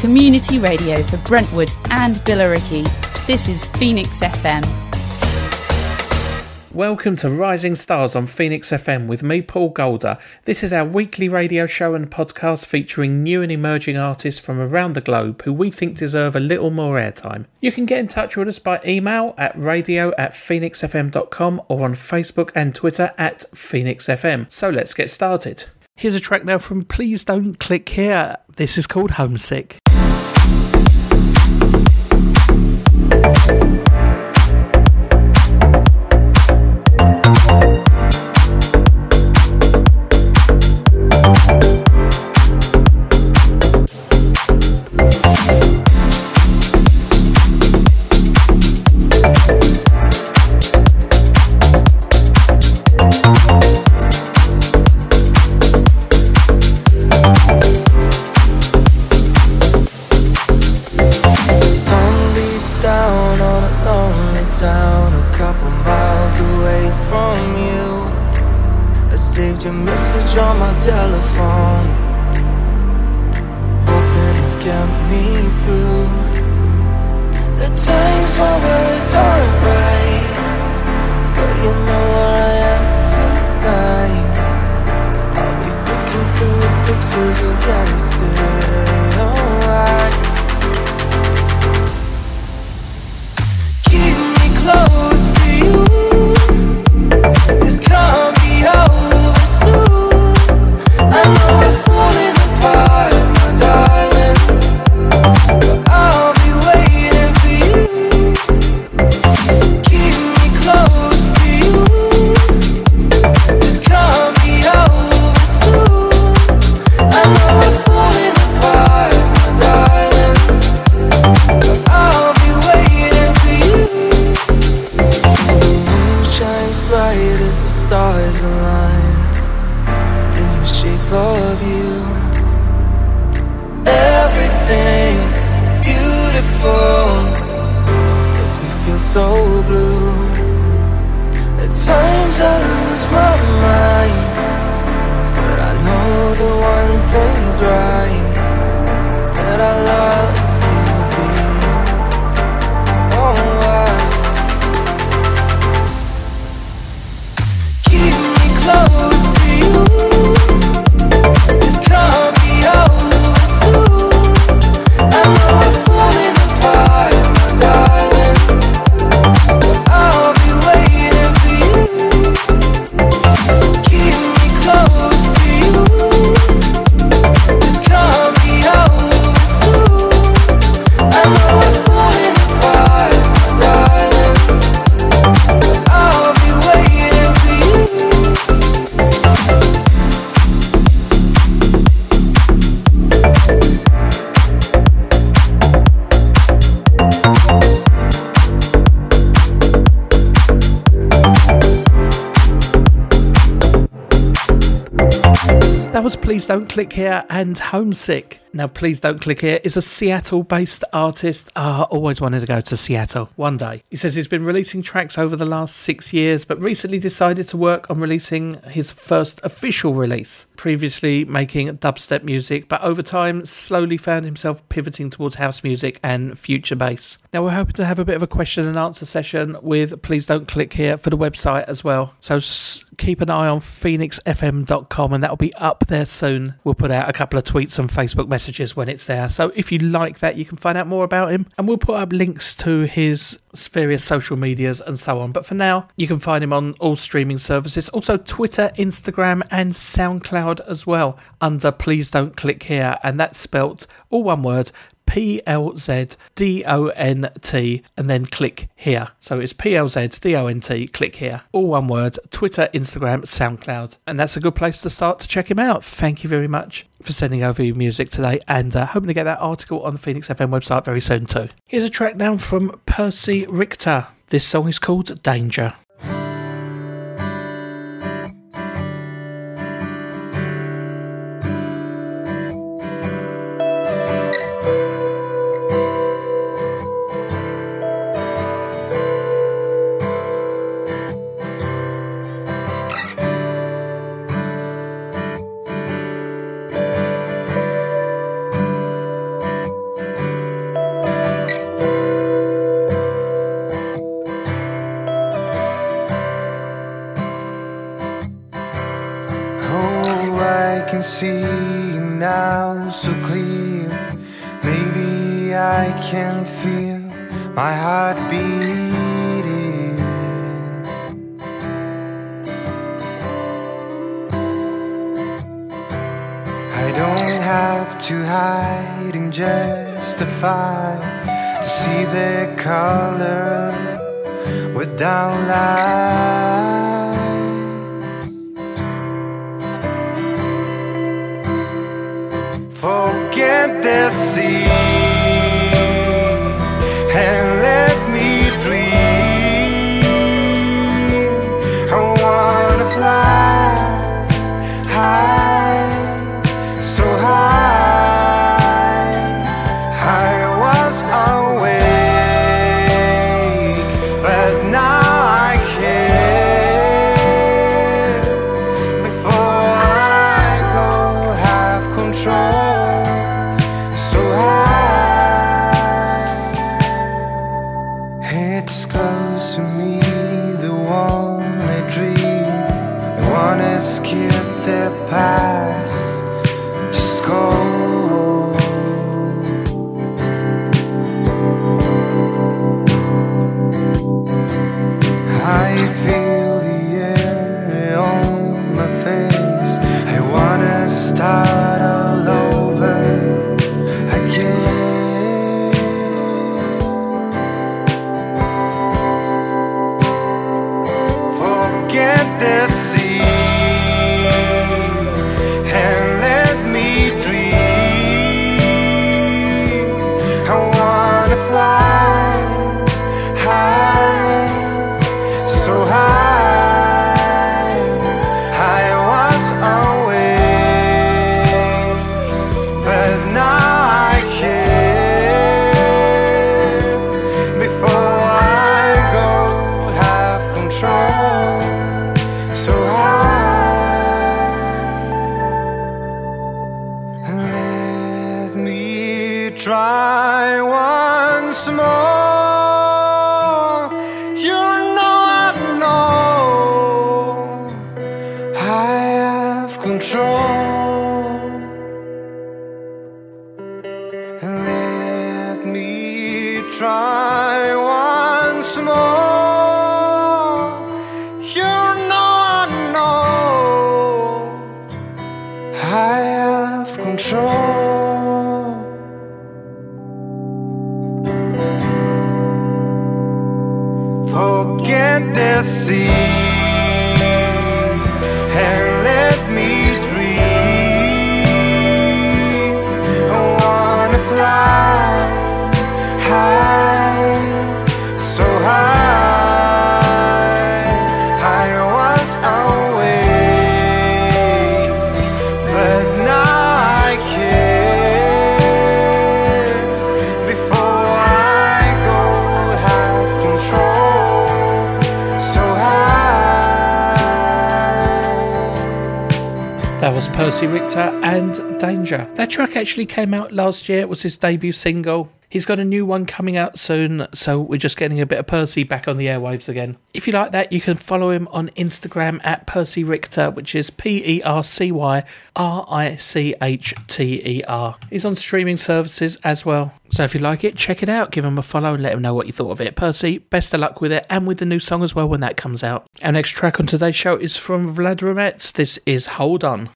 community radio for Brentwood and Billericay. This is Phoenix FM. Welcome to Rising Stars on Phoenix FM with me, Paul Golder. This is our weekly radio show and podcast featuring new and emerging artists from around the globe who we think deserve a little more airtime. You can get in touch with us by email at radio@phoenixfm.com or on Facebook and Twitter at PhoenixFM. So let's get started. Here's a track now from Please Don't Click Here. This is called Homesick. Your message on my telephone, hoping to get me through the times my words aren't right, but you know where I am tonight. I'll be flicking through the pictures of yesterday. Alright, keep me close to you. This can't be over. I know we're falling apart, my darling, but I'll be waiting for you. Keep me close to you. This can't be over soon. I know we're falling apart, my darling, but I'll be waiting for you. The moon shines bright as the stars align in the shape of you. Everything beautiful makes me feel so blue. At times I lose my mind, but I know the one thing's right, that I love you, dear. Oh, keep me close to you. This can't be over soon. I know we're falling apart, my darling, but I'll be waiting for you. Keep me close to you. This can't be over soon. I know we're falling apart, my darling, but I'll be waiting for you. That was Please Don't Click Here and Homesick. Now, Please Don't Click Here is a Seattle-based artist. Always wanted to go to Seattle one day. He says he's been releasing tracks over the last 6 years, but recently decided to work on releasing his first official release. Previously making dubstep music, but over time slowly found himself pivoting towards house music and future bass. Now, we're hoping to have a bit of a question and answer session with Please Don't Click Here for the website as well. So keep an eye on phoenixfm.com and that'll be up there soon. We'll put out a couple of tweets and Facebook messages when it's there. So if you like that, you can find out more about him, and we'll put up links to his various social medias and so on. But for now, you can find him on all streaming services, also Twitter, Instagram and SoundCloud as well, under Please Don't Click Here, and that's spelt all one word, PLZDONT, and then click here. So it's PLZDONT, click here. All one word, Twitter, Instagram, SoundCloud. And that's a good place to start to check him out. Thank you very much for sending over your music today, and hoping to get that article on the Phoenix FM website very soon too. Here's a track now from Percy Richter. This song is called Danger. now so clear. Maybe I can feel my heart beating. I don't have to hide and justify to see the color without lies. Forget the sea and let me dream. I wanna fly high, so high. I was awake, but now I can't. Before I go, have control. So high, it's close to me, the one I dream. I wanna skip the past, just go. I feel the air on my face. I wanna start all over again. Forget the sea and let me dream. I wanna fly high, so high. I was awake, but now I can't. Before I go, have control. So high, let me try once more. You know I know I have control. Let me try once more. You know I know I have control. Forget the sea and let me dream. I wanna fly high, so high. I was awake, but now I can't. Before I go, have control. So high. That was Percy Richter and Danger. That track actually came out last year. It was his debut single. He's got a new one coming out soon, so we're just getting a bit of Percy back on the airwaves again. If you like that, you can follow him on Instagram at Percy Richter, which is PercyRichter. He's on streaming services as well. So if you like it, check it out, give him a follow and let him know what you thought of it. Percy, best of luck with it and with the new song as well when that comes out. Our next track on today's show is from Vlad Romets. This is Hold On.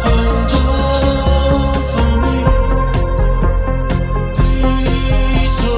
So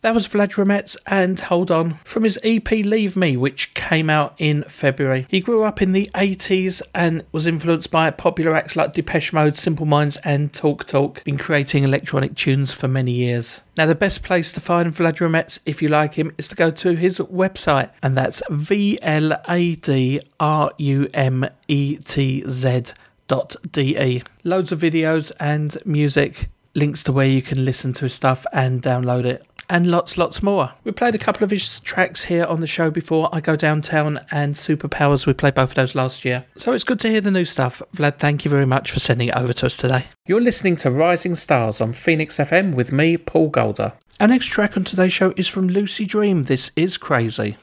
That was Vlad Romets and Hold On from his EP Leave Me, which came out in February. He grew up in the 80s and was influenced by popular acts like Depeche Mode, Simple Minds and Talk Talk. Been creating electronic tunes for many years. Now, the best place to find Vlad Romets, if you like him, is to go to his website, and that's VLADRUMETZ.de. Loads of videos and music, links to where you can listen to his stuff and download it, and lots more. We played a couple of his tracks here on the show before. I Go Downtown and Superpowers. We played both of those last year. So it's good to hear the new stuff. Vlad, thank you very much for sending it over to us today. You're listening to Rising Stars on Phoenix FM with me, Paul Golder. Our next track on today's show is from Lucy Dream. This is Crazy.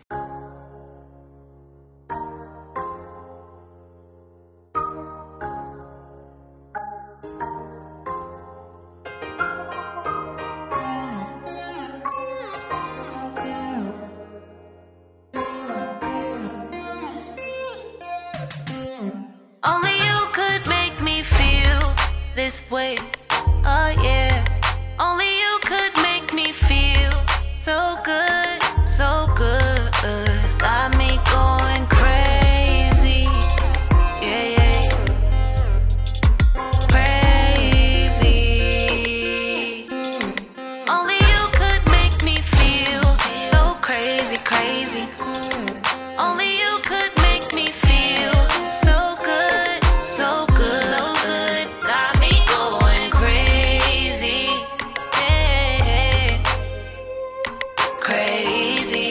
Only you could make me feel this way, oh yeah. Only you could make me feel so good, so good. Got me going crazy, yeah, yeah. Crazy. Only you could make me feel so crazy, crazy. Only you could make me feel so good, so good, so good. Got me going crazy, yeah, crazy.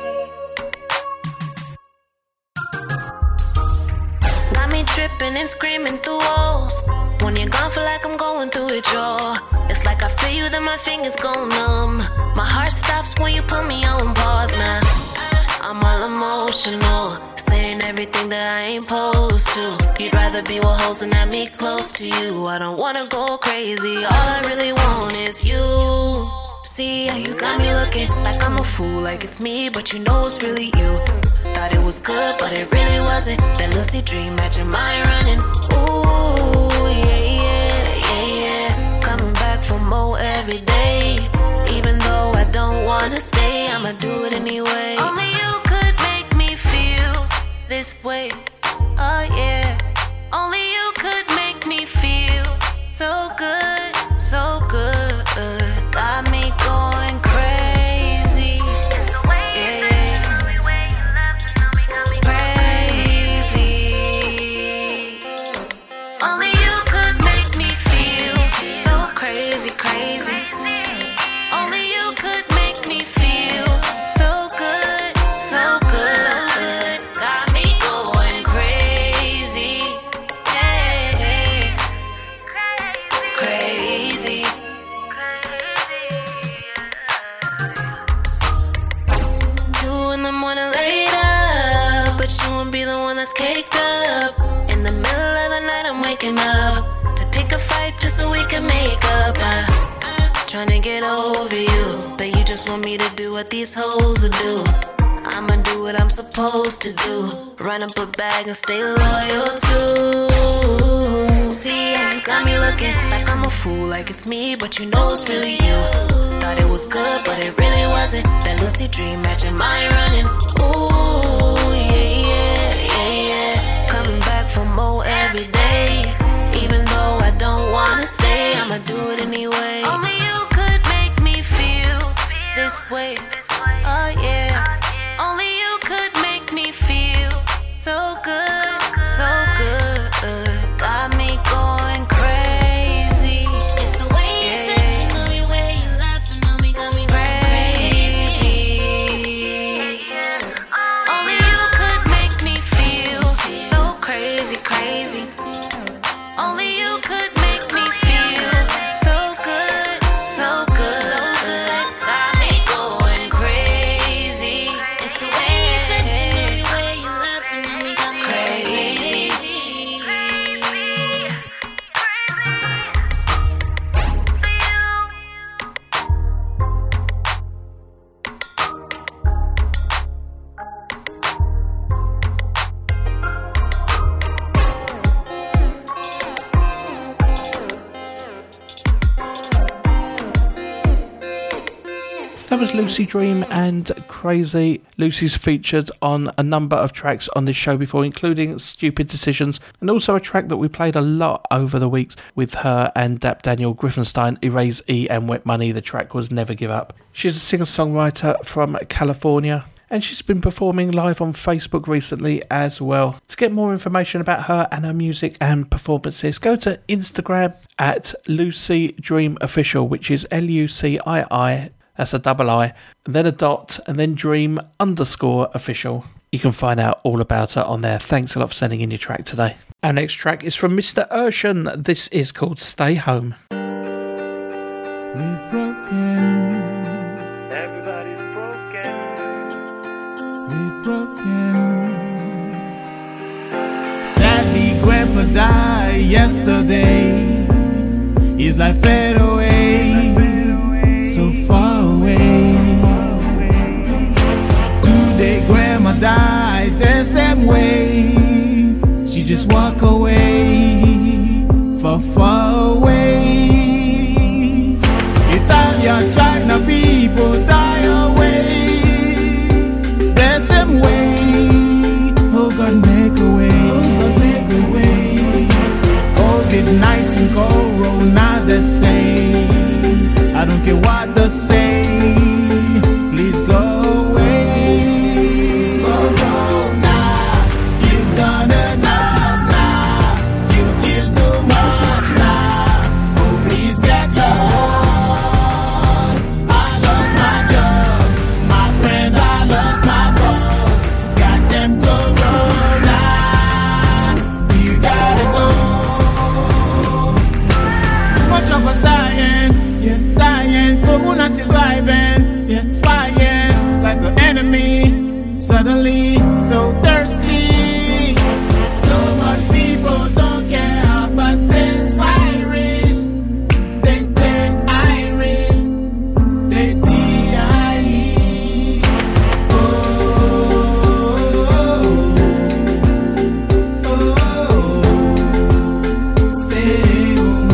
Got me tripping and screaming through walls. When you're gone, feel like I'm going through withdrawal. It's like I feel you, then my fingers go numb. My heart stops when you put me on pause now. I'm all emotional, saying everything that I ain't supposed to. You'd rather be with hoes than have me close to you. I don't wanna go crazy, all I really want is you. See how you got me looking like I'm a fool, like it's me, but you know it's really you. Thought it was good, but it really wasn't. That lucid dream matching mine running. Ooh, yeah, yeah, yeah, yeah. Coming back for more every day. Even though I don't wanna stay, I'ma do it anyway. Only you could make me feel this way, oh yeah. Only you could make me feel so good, so good. Got me going crazy, yeah, crazy. Only you could make me feel so crazy, crazy. Only you could make me feel so good, so good, so good. Got me going crazy, yeah, crazy. 2 in the morning laid up, but you won't be the one that's caked up. In the middle of the night I'm waking up to pick a fight just so we can make up. Trying to get over you, but you just want me to do what these hoes will do. I'ma do what I'm supposed to do, run up a bag and stay loyal to. See how you got me looking like I'm a fool, like it's me, but you know it's really you. Thought it was good, but it really wasn't. That lucid dream matching mine running. Ooh, yeah, yeah, yeah, yeah. Coming back for more every day. Even though I don't wanna stay, I'ma do it anyway. Only you could make me feel this way, oh yeah. Only you could make me feel so good, so good. Got me going crazy. It's the way you touch on me, way you laughing on me, got me crazy. Only you could make me feel so crazy, crazy. Only you could make me feel so good, so good, so good. Got me going That was Lucy Dream and Crazy. Lucy's featured on a number of tracks on this show before, including Stupid Decisions, and also a track that we played a lot over the weeks with her and Daniel Griffenstein, Erase E and Wet Money. The track was Never Give Up. She's a singer-songwriter from California, and she's been performing live on Facebook recently as well. To get more information about her and her music and performances, go to Instagram at Lucy Dream Official, which is LUCII. That's a double I, and then a dot, and then dream_official. You can find out all about her on there. Thanks a lot for sending in your track today. Our next track is from Mr. Urshan. This is called Stay Home. We're broken. Everybody's broken. We're broken. Sadly, Grandpa died yesterday. His life fade away. So far away. Today Grandma died the same way. She just walk away, far away. Italian, China people die away the same way. Oh God, make a way. Oh God, make a way. COVID-19, Corona the same. I don't care what they say, please go away. Go now, you've done enough now. You killed too much now. Oh, please get lost. I lost my job, my friends, I lost my folks. Got them corona, you gotta go. Too much of us dying. Yeah, dying, Corona still driving, yeah, spying like the enemy. Suddenly, so thirsty. So much people don't care about this virus. They take iris, they DIE. Oh, stay home.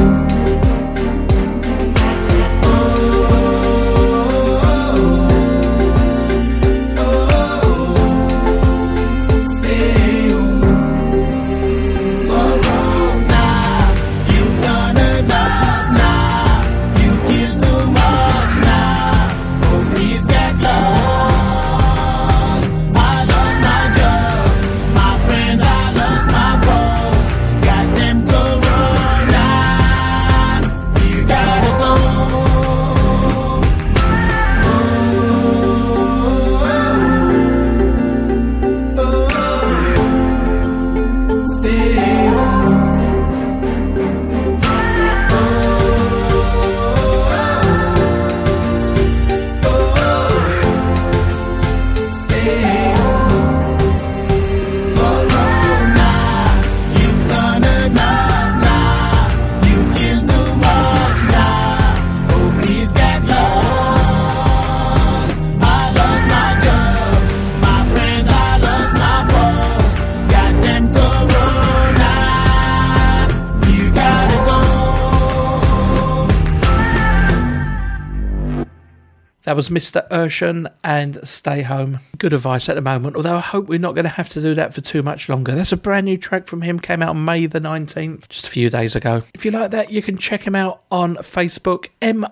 That was Mr. Urshan and Stay Home. Good advice at the moment, although I hope we're not going to have to do that for too much longer. That's a brand new track from him, came out on May the 19th, just a few days ago. If you like that, you can check him out on Facebook,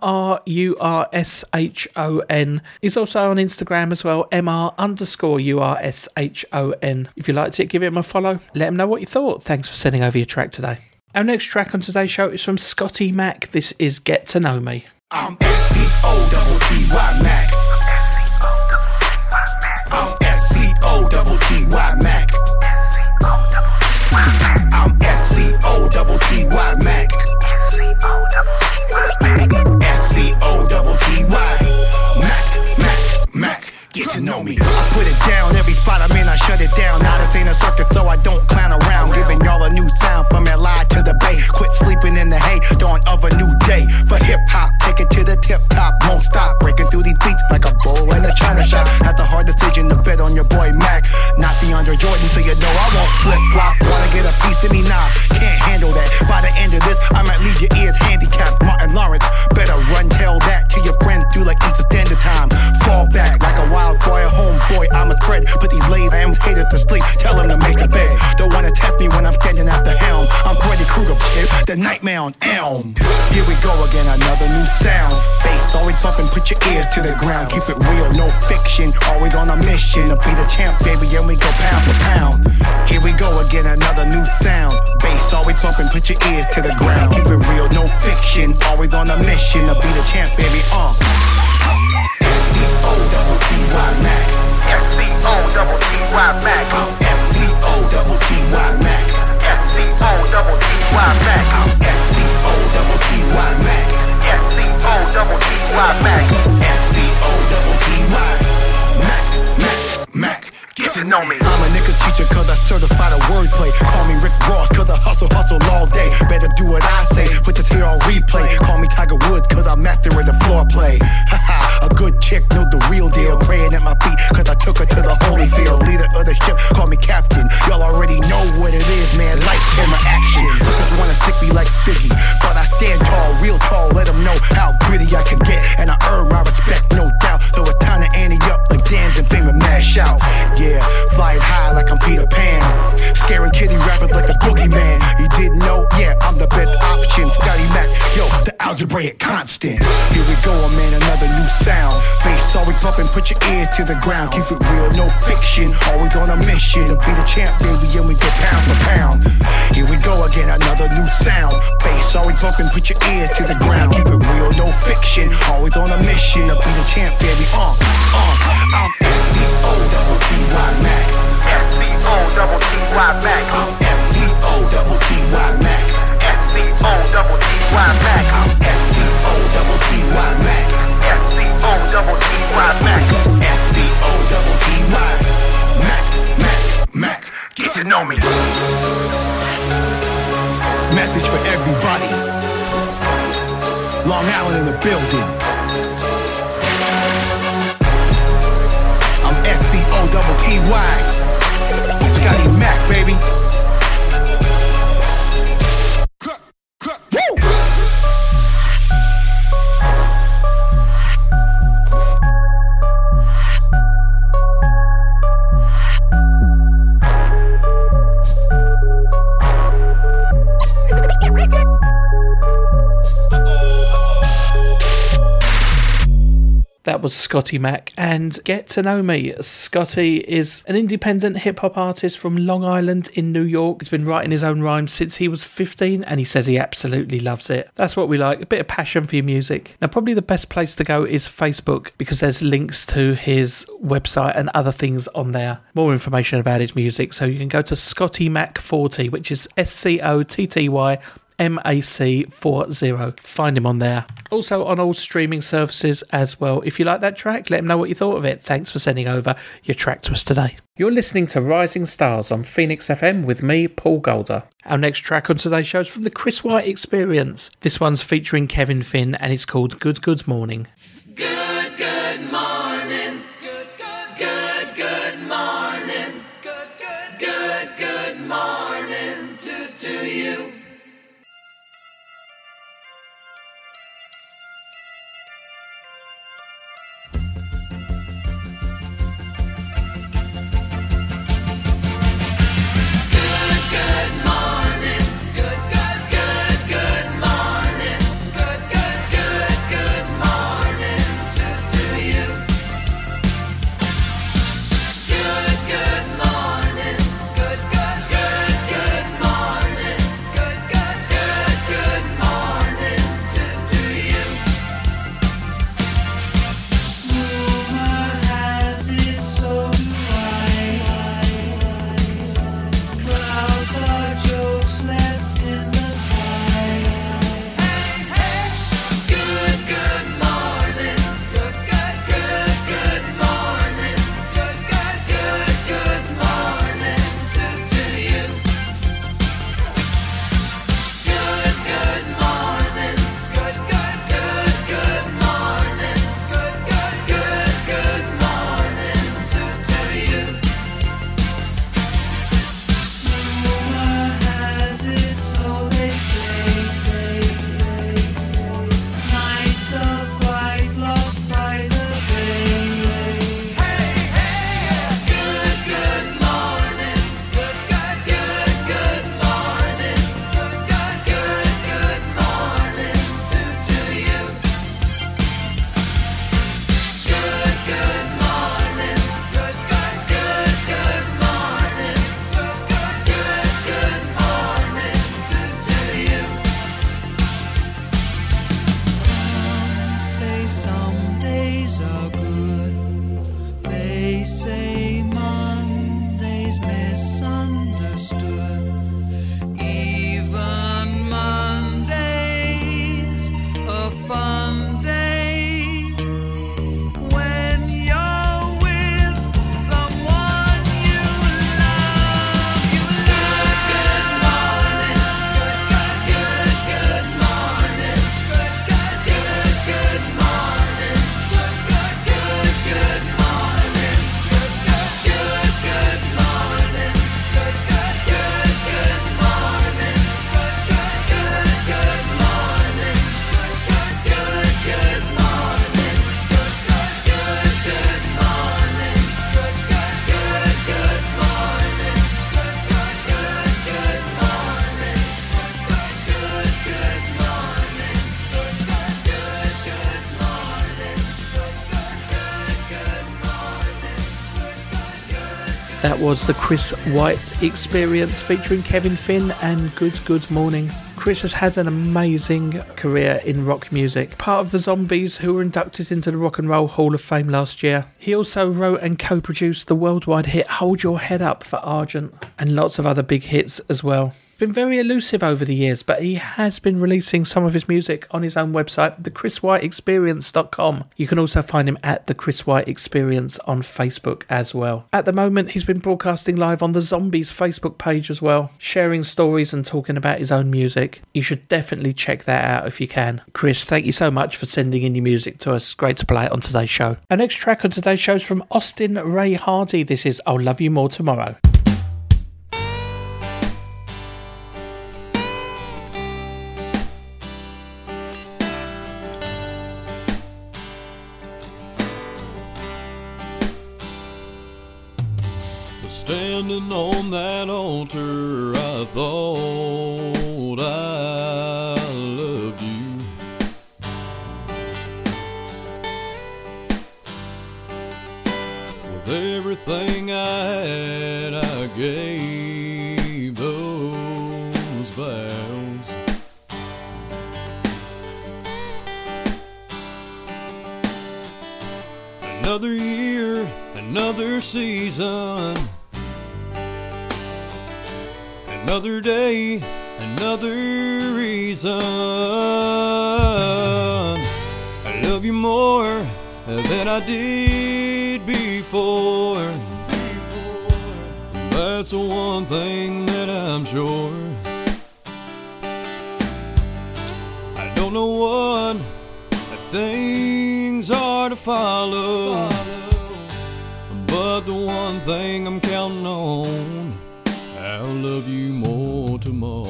MRURSHON. He's also on Instagram as well, MR_URSHON. If you liked it, give him a follow. Let him know what you thought. Thanks for sending over your track today. Our next track on today's show is from Scotty Mac. This is Get to Know Me. I'm SCOTTY Mac. I'm SCOTTY Mac. I'm SCOTTY Mac. SCOTTY Mac. Get to know me. I put it down every spot I'm in. I shut it down. Now this ain't a circus, so I don't clown around. Giving y'all a new sound from LI to the Bay. Quit sleeping in the hay, dawn of a new day. For hip hop, take it to the tip top. Won't stop breaking through these beats like a bull in a china shop. That's a hard decision to bet on your boy Mac. Not the Andre Jordan, so you know I won't flip flop. Wanna get a piece of me? Nah, can't handle that. By the end of this sound. Elm. Here we go again, another new sound. Bass always bumping, put your ears to the ground. Keep it real, no fiction. Always on a mission to be the champ, baby, and we go pound for pound. Here we go again, another new sound. Bass always bumping, put your ears to the ground. Keep it real, no fiction. Always on a mission to be the champ, baby. M-C-O-T-T-Y Mac. M-C-O-T-T-Y Mac. M-C-O-T-T-Y Mac. M-C-O-T-T-Y Mac. M-C-O-T-T-Y Mac. M-C-O-T-T-Y Mac. M-C-O-T-T-Y Mac. Get to know me. I'm a nigga teacher cause I certified a wordplay. Call me Rick Ross cause I hustle all day. Better do what I say, put this here on replay. Call me Tiger Woods cause I master in the floor play. Haha, a good chick know the real deal. Praying at my feet cause I took her to the holy field. Leader of the ship, call me captain. Y'all already know what it is, man. Light camera action. Suckers wanna stick me like Biggie, but I stand tall, real tall. Let them know how gritty I can get, and I earn my respect, no doubt. So it's time to ante up like Dan's and Fame and Mash Out. Yeah, flying high like I'm Peter Pan, scaring kitty rappers like the boogeyman. You didn't know? Yeah, I'm the best option. Scotty Mac, yo, the algebraic constant. Here we go, man, another new sound. Bass always bumping, put your ears to the ground. Keep it real, no fiction. Always on a mission to be the champ, baby, and we go pound for pound. Here we go again, another new sound. Bass always bumping, put your ears to the ground. Keep it real, no fiction. Always on a mission to be the champ, baby. I'm M-C-O-T-T-Y Mac. M-C-O-T-T-Y Mac. M-C-O-T-T-Y Mac. M-C-O-T-T-Y Mac. M-C-O-T-T-Y Mac. M-C-O-T-T-Y Mac. M-C-O-T-T-Y Mac. Get to know me. Message for everybody. Long Island in the building. I'm S-C-O-T-T-Y. Scotty Mac, baby. That was Scotty Mac and Get to Know Me. Scotty is an independent hip-hop artist from Long Island in New York. He's been writing his own rhymes since he was 15 and he says he absolutely loves it. That's what we like, a bit of passion for your music. Now, probably the best place to go is Facebook because there's links to his website and other things on there. More information about his music, so you can go to Scotty Mac 40, which is SCOTTY MAC40. Find him on there. Also on all streaming services as well. If you like that track, let him know what you thought of it. Thanks for sending over your track to us today. You're listening to Rising Stars on Phoenix FM with me, Paul Golder. Our next track on today's show is from the Chris White Experience. This one's featuring Kevin Finn and it's called Good Good Morning. Good, good morning. Good, good, good, good morning. Good, good, good, good morning to you. Good morning. That was the Chris White Experience featuring Kevin Finn and Good Morning. Chris has had an amazing career in rock music, part of the Zombies, who were inducted into the Rock and Roll Hall of Fame last year. He also wrote and co-produced the worldwide hit Hold Your Head Up for Argent, and lots of other big hits as well. Been very elusive over the years, but he has been releasing some of his music on his own website, thechriswhiteexperience.com. You can also find him at the Chris White Experience on Facebook as well. At the moment, he's been broadcasting live on the Zombies Facebook page as well, sharing stories and talking about his own music. You should definitely check that out if you can. Chris, thank you so much for sending in your music to us. Great to play it on today's show. Our next track on today's show is from Austin Ray Hardy. This is I'll Love You More Tomorrow. Standing on that altar, I thought I loved you. With everything I had, I gave those vows. Another year, another season, another day, another reason. I love you more than I did before. That's the one thing that I'm sure. I don't know what things are to follow, but the one thing I'm counting on, I'll love you more tomorrow.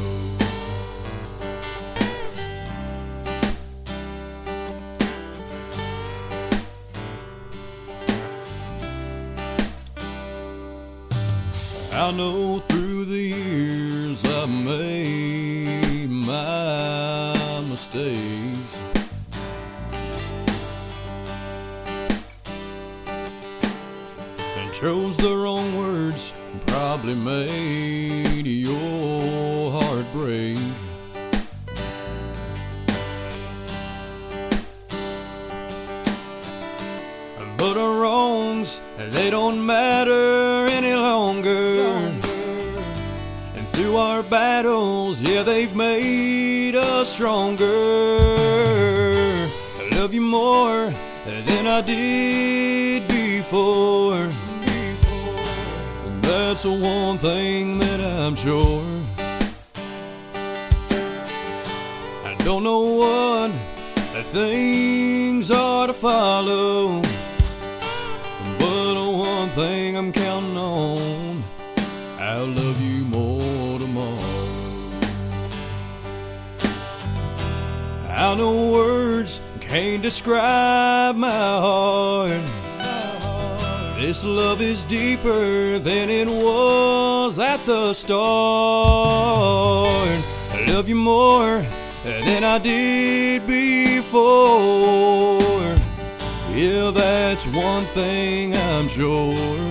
I know through the years I've made my mistakes, and chose the wrong words, probably made your heart break. But our wrongs, they don't matter any longer. And through our battles, yeah, they've made us stronger. I love you more than I did before. That's the one thing that I'm sure. I don't know what things are to follow, but the one thing I'm counting on, I'll love you more tomorrow. I know words can't describe my heart. This love is deeper than it was at the start. I love you more than I did before. Yeah, that's one thing I'm sure.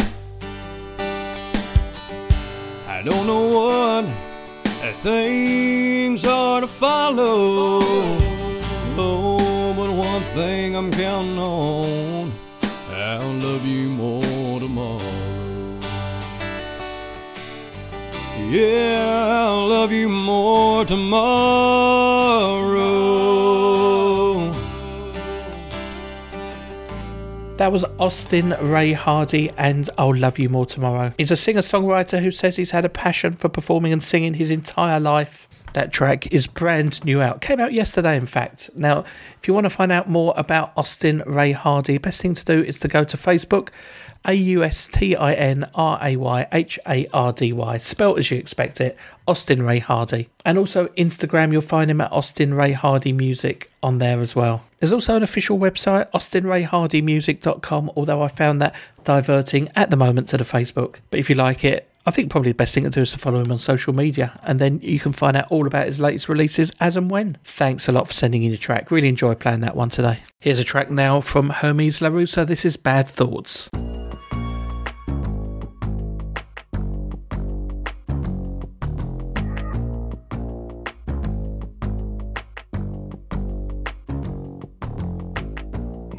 I don't know what things are to follow, oh, but one thing I'm counting on, I'll love you more tomorrow. Yeah, I'll love you more tomorrow. That was Austin Ray Hardy and I'll Love You More Tomorrow. He's a singer-songwriter who says he's had a passion for performing and singing his entire life. That track is brand new out. Came out yesterday, in fact. Now, if you want to find out more about Austin Ray Hardy, best thing to do is to go to Facebook, AustinRayHardy, spelt as you expect it, Austin Ray Hardy. And also Instagram, you'll find him at Austin Ray Hardy Music on there as well. There's also an official website, austinrayhardymusic.com, although I found that diverting at the moment to the Facebook. But if you like it, I think probably the best thing to do is to follow him on social media, and then you can find out all about his latest releases as and when. Thanks a lot for sending in your track. Really enjoyed playing that one today. Here's a track now from Hermes LaRussa. This is Bad Thoughts.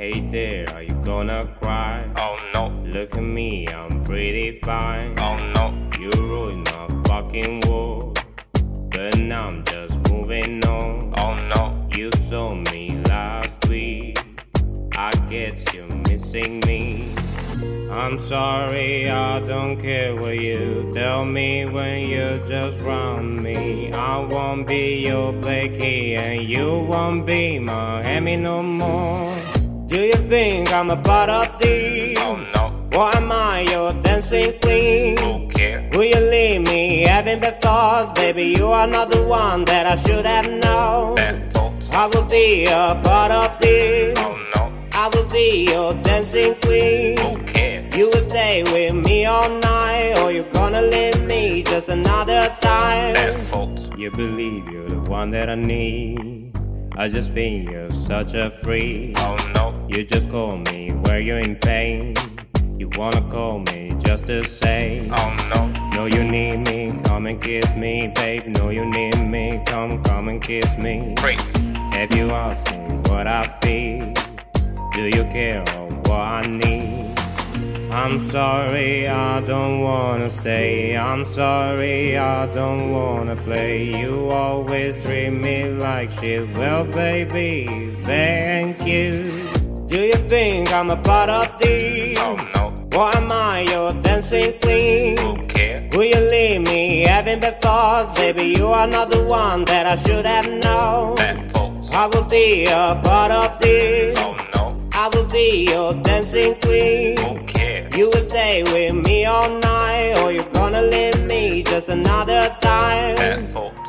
Hey there, are you gonna cry? Oh no. Look at me, I'm pretty fine. Oh no. You ruined my fucking world, but now I'm just moving on. Oh no. You saw me last week, I guess you're missing me. I'm sorry, I don't care what you tell me when you just round me. I won't be your Blakey and you won't be my Emmy no more. Do you think I'm a part of this? Oh no. Or am I your dancing queen? Who cares? Will you leave me having bad thoughts? Baby, you are not the one that I should have known. Bad thoughts. I will be a part of this. Oh no. I will be your dancing queen. Who cares? You will stay with me all night, or you're gonna leave me just another time. Bad thoughts. You believe you're the one that I need. I just think you're such a freak. Oh no. You just call me where you're in pain. You wanna call me just to say, Oh no. no, you need me, come and kiss me, babe. No, you need me, come and kiss me. Freak. Have you asked me what I feel? Do you care what I need? I'm sorry, I don't wanna stay. I'm sorry, I don't wanna play. You always treat me like shit. Well, baby, thank you. Do you think I'm a part of this? Oh no. Or am I your dancing queen? Who cares? Will you leave me having bad thoughts? Baby, you are not the one that I should have known. Bad thoughts. I will be a part of this. Oh no. I will be your dancing queen. Who cares? You will stay with me all night, or you're gonna leave me just another time. Bad thoughts.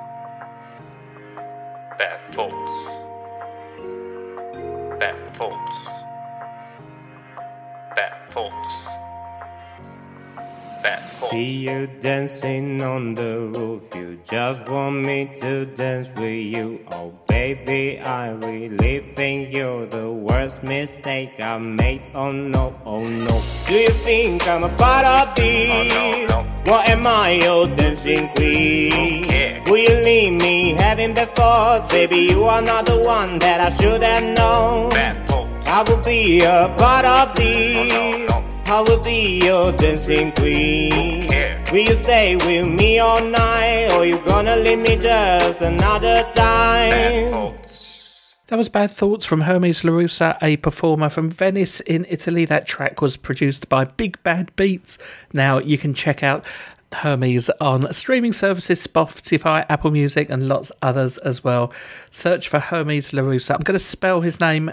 Bad thoughts. Bad thoughts. Bad thoughts. Bad thoughts. See you dancing on the roof. You just want me to dance with you. Oh baby, I really think you're the worst mistake I made. Oh no, oh no. Do you think I'm a part of this? Oh no, no. What am I, your dancing queen? Who cares? Will you leave me having bad thoughts? Baby, you are not the one that I should have known. Bad thoughts. I will be a part of this. Oh, no, no. I will be your dancing queen. Who cares? Will you stay with me all night, or you gonna leave me just another time? Bad thoughts. That was Bad Thoughts from Hermes LaRussa, a performer from Venice in Italy. That track was produced by Big Bad Beats. Now you can check out Hermes on streaming services, Spotify, Apple Music and lots others as well. Search for Hermes LaRussa. I'm going to spell his name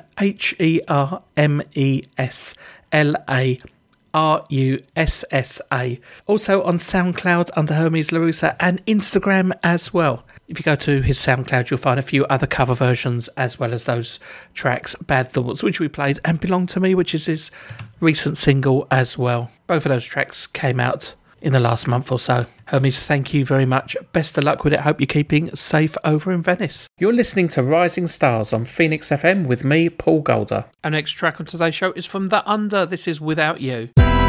HermesLaRussa. Also on SoundCloud under Hermes LaRussa and Instagram as well. If you go to his SoundCloud, you'll find a few other cover versions as well as those tracks, Bad Thoughts, which we played, and Belong to Me, which is his recent single as well. Both of those tracks came out in the last month or so. Hermes, thank you very much. Best of luck with it. Hope you're keeping safe over in Venice. You're listening to Rising Stars on Phoenix FM with me, Paul Golder. Our next track on today's show is from The Under. This is Without You.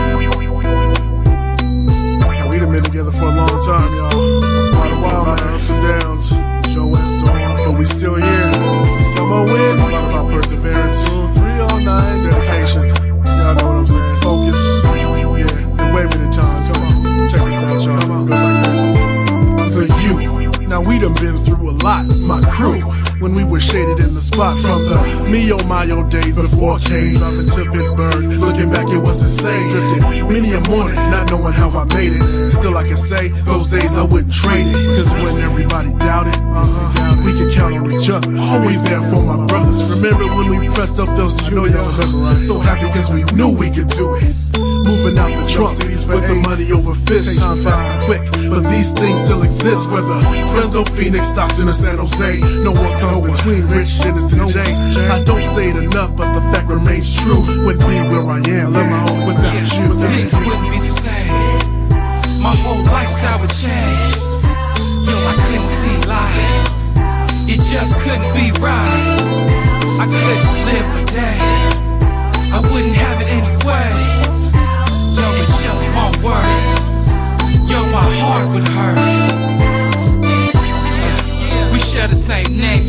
We've been together for a long time, y'all. Quite a while, our ups and downs. Joe and Storm, but we still here. Some more wins. It's a lot about perseverance. 309 dedication. Y'all know what I'm saying. Focus. Yeah, and waving at times. Come on, check this out, y'all. It goes like this. The you. Now we done been through a lot, my crew. When we were shaded in the spot from the Mio Mayo days before came driving to Pittsburgh. Looking back, it was insane. Drifted many a morning, not knowing how I made it. Still, I can say those days I wouldn't trade it. Cause when everybody doubted, we could count on each other. Always there for my brothers. Remember when we pressed up those units? So happy cause we knew we could do it. Moving out the trunk, with the money over fists. Time passes quick, but these things still exist. Whether Fresno, Phoenix, Stockton, or San Jose, no one comes between Rich, Dennis, and Jay. I don't say it enough, but the fact remains true. Wouldn't be where I am without you. Things wouldn't be the same. My whole lifestyle would change. Yo, I couldn't see life. It just couldn't be right. I couldn't live a day. I wouldn't have it anyway. Yo, it just won't work. Yo, my heart would hurt. We share the same name, you're the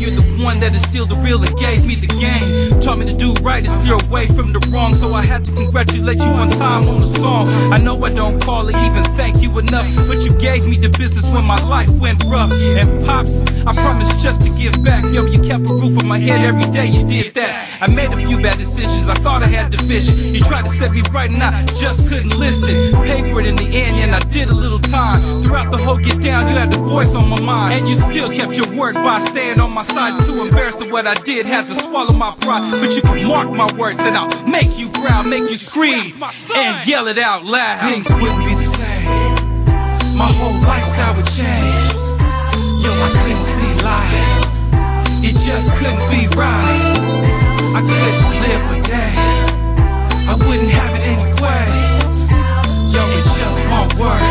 one that instilled the real and gave me the game. Taught me to do right and steer away from the wrong. So I had to congratulate you one time on the song. I know I don't call or even thank you enough, but you gave me the business when my life went rough. And Pops, I promised just to give back. Yo, you kept a roof on my head every day, you did that. I made a few bad decisions, I thought I had the vision. You tried to set me right and I just couldn't listen. Paid for it in the end and I did a little time. Throughout the whole get down, you had the voice on my mind. And you still kept your word by staying on my side. Too embarrassed of what I did, had to swallow my pride. But you can mark my words and I'll make you proud, make you scream and yell it out loud. Things wouldn't be the same. My whole lifestyle would change. Yo, I couldn't see life. It just couldn't be right. I couldn't live a day. I wouldn't have it anyway. Yo, it just won't work.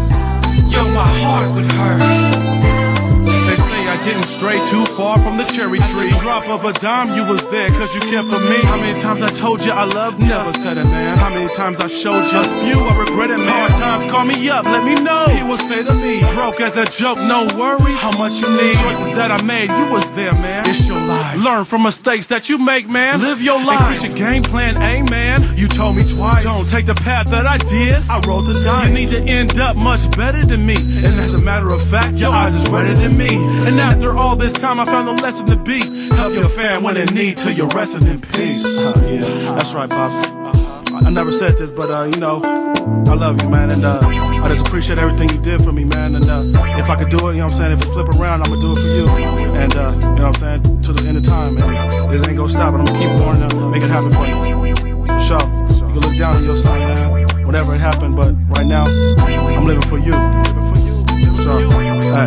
Yo, my heart would hurt. They say I didn't stray too far from the cherry tree. Drop of a dime, you was there cause you cared for me. How many times I told you I loved you? Never said it, man. How many times I showed you? A few, I regret it, man. Hard times, call me up, let me know. He will say to me, broke as a joke, no worries. How much you need? Choices that I made, you was there, man. It's your life. Learn from mistakes that you make, man. Live your life. Increase your game plan, amen. You told me twice. Don't take the path that I did. I rolled the dice. You need to end up much better than me. And as a matter of fact, your eyes is redder than me. And after all this time, I found a lesson to be. Help your fam when in need till you're resting in peace. Yeah, that's right, Pops. I never said this, but you know, I love you, man, and I just appreciate everything you did for me, man. And if I could do it, you know what I'm saying, if it flip around, I'ma do it for you. And you know what I'm saying, to the end of time, man. This ain't gonna stop it. I'm gonna keep going and make it happen for you. For sure. You can look down on your son, man, whatever it happened, but right now, I'm living for you. Living for you. So, hey.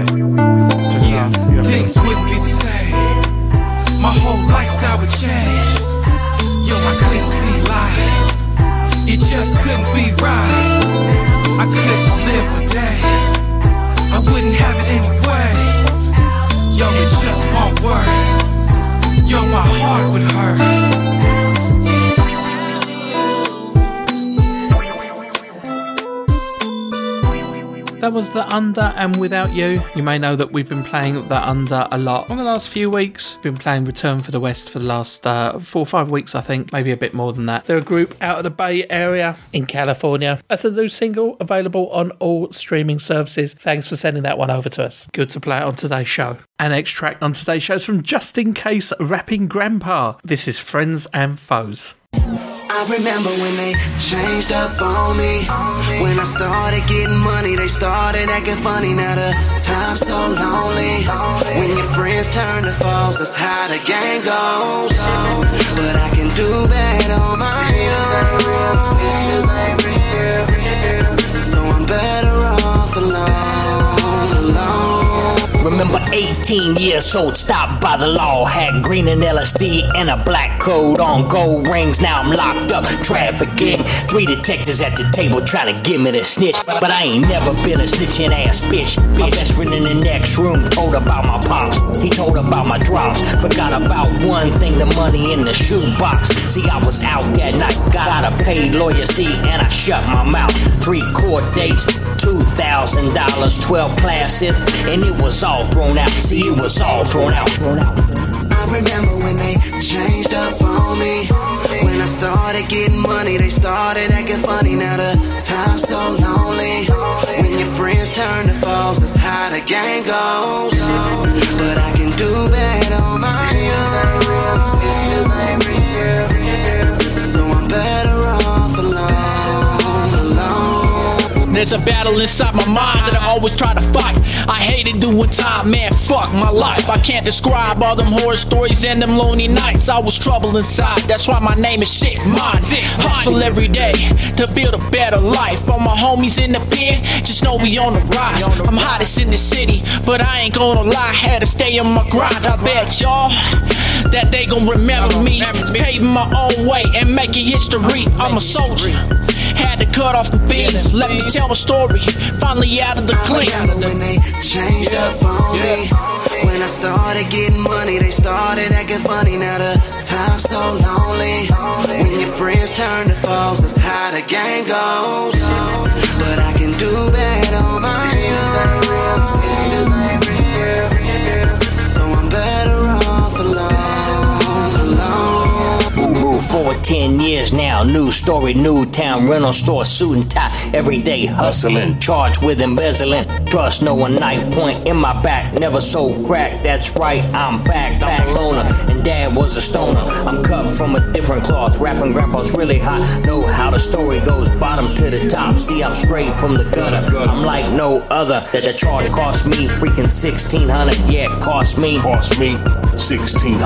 Yeah, things wouldn't be the same. My whole lifestyle would change. Yo, I couldn't see life. It just couldn't be right. I couldn't live a day. I wouldn't have it anyway. Yo, it just won't work. Yo, my heart would hurt. That was The Under and Without You. You may know that we've been playing The Under a lot in the last few weeks. We've been playing Return for the West for the last 4 or 5 weeks, I think, maybe a bit more than that. They're a group out of the Bay Area in California. That's a new single available on all streaming services. Thanks for sending that one over to us. Good to play it on today's show. Our next track on today's show is from Just In Case Rapping Grandpa. This is Friends and Foes. I remember when they changed up on me. When I started getting money, they started acting funny. Now the time's so lonely. When your friends turn to foes, that's how the game goes. But I can do better on my own. So I'm better off alone. Remember 18 years old, stopped by the law. Had green and LSD and a black coat on, gold rings. Now I'm locked up, trafficking. 3 detectives at the table trying to get me to snitch, but I ain't never been a snitching ass bitch. My best friend in the next room told about my pops. He told about my drops. Forgot about one thing, the money in the shoebox. See, I was out that night, got a paid lawyer, see, and I shut my mouth. 3 court dates, $2,000, 12 classes, and it was all thrown out. See, it was all thrown out. I remember when they changed up on me. When I started getting money, they started acting funny. Now the time's so lonely. When your friends turn to foes, that's how the game goes. But I can do better on my own. So I'm better off alone. There's a battle inside my mind that I always try to fight. I hated doing time, man, fuck my life. I can't describe all them horror stories and them lonely nights. I was trouble inside, that's why my name is Shit Mine. Hustle every day to build a better life. All my homies in the pen, just know we on the rise. I'm hottest in the city, but I ain't gonna lie, had to stay on my grind. I bet y'all that they gon' remember me, paving my own way and making history. I'm a soldier, had to cut off the fins. Let me tell my story, finally out of the clean. When they changed up on me. When I started getting money, they started acting funny. Now the time's so lonely. When your friends turn to foes, that's how the game goes. But I can do better on my own. So I'm better off alone. 10 years now. New story, new town, rental store, suit and tie. Every day hustling, charged with embezzling. Trust no one, knife point in my back. Never sold crack, that's right, I'm back. I'm a loner, and dad was a stoner. I'm cut from a different cloth. Rapping grandpa's really hot. Know how the story goes, bottom to the top. See, I'm straight from the gutter. I'm like no other. That the charge cost me freaking $1,600. Yeah, it cost me $1,600.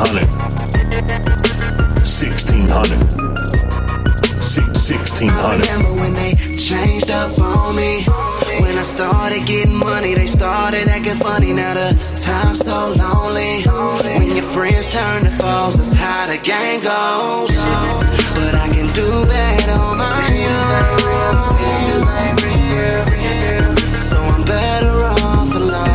Remember when they changed up on me? When I started getting money, they started acting funny. Now the time's so lonely. When your friends turn to foes, that's how the game goes. But I can do that on my own. So I'm better off alone.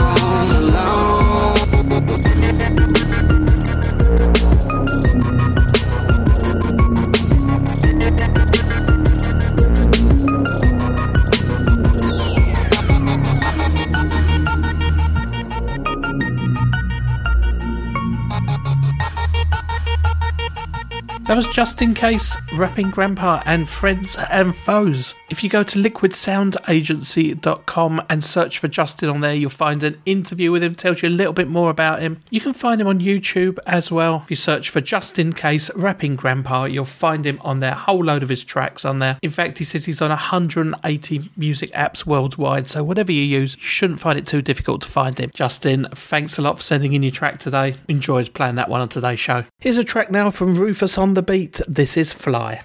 That was Just In Case, Rapping Grandpa and Friends and Foes. If you go to liquidsoundagency.com and search for Justin on there, you'll find an interview with him, tells you a little bit more about him. You can find him on YouTube as well. If you search for Just In Case, Rapping Grandpa, you'll find him on there, a whole load of his tracks on there. In fact, he says he's on 180 music apps worldwide, so whatever you use, you shouldn't find it too difficult to find him. Justin, thanks a lot for sending in your track today. Enjoyed playing that one on today's show. Here's a track now from Rufus on the Beat. This is Fly.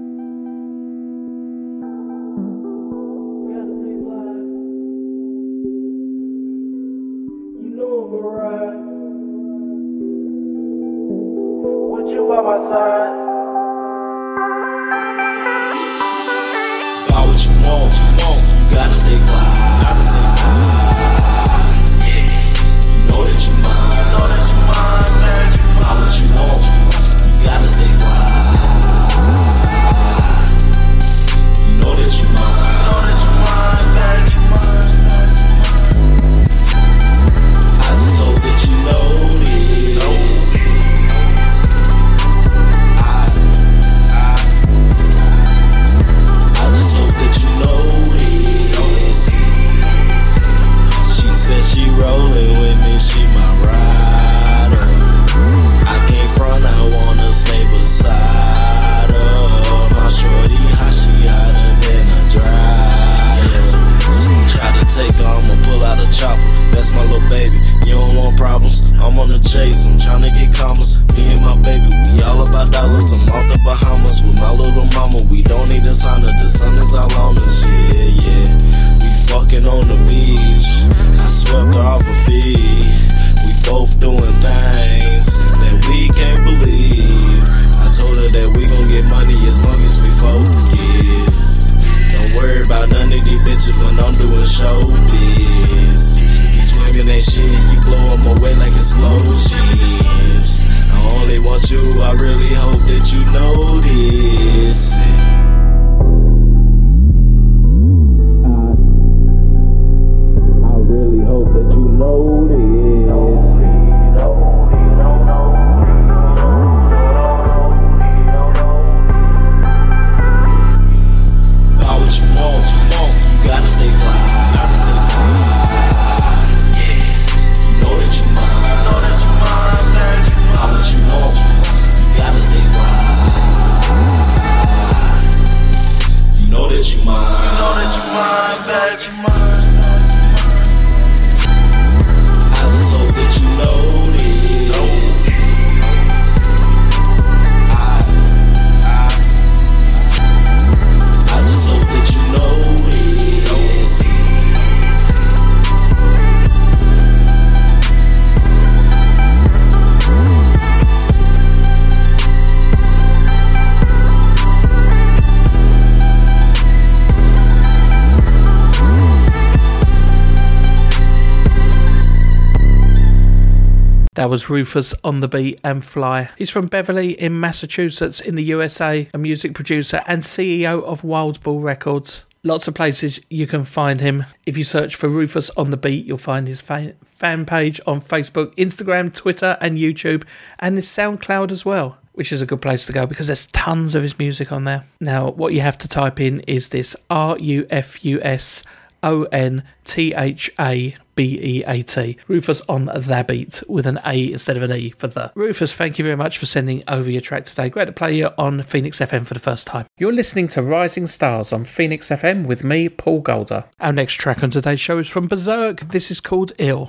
That was Rufus on the Beat and Fly. He's from Beverly in Massachusetts in the USA, a music producer and CEO of Wild Bull Records. Lots of places you can find him. If you search for Rufus on the Beat, you'll find his fan page on Facebook, Instagram, Twitter and YouTube, and his SoundCloud as well. which is a good place to go because there's tons of his music on there. Now, what you have to type in is this RUFUSONTHABEAT. Rufus on the beat with an A instead of an E for the. Rufus, thank you very much for sending over your track today. Great to play you on Phoenix FM for the first time. You're listening to Rising Stars on Phoenix FM with me, Paul Golder. Our next track on today's show is from Berserk. This is called Ill.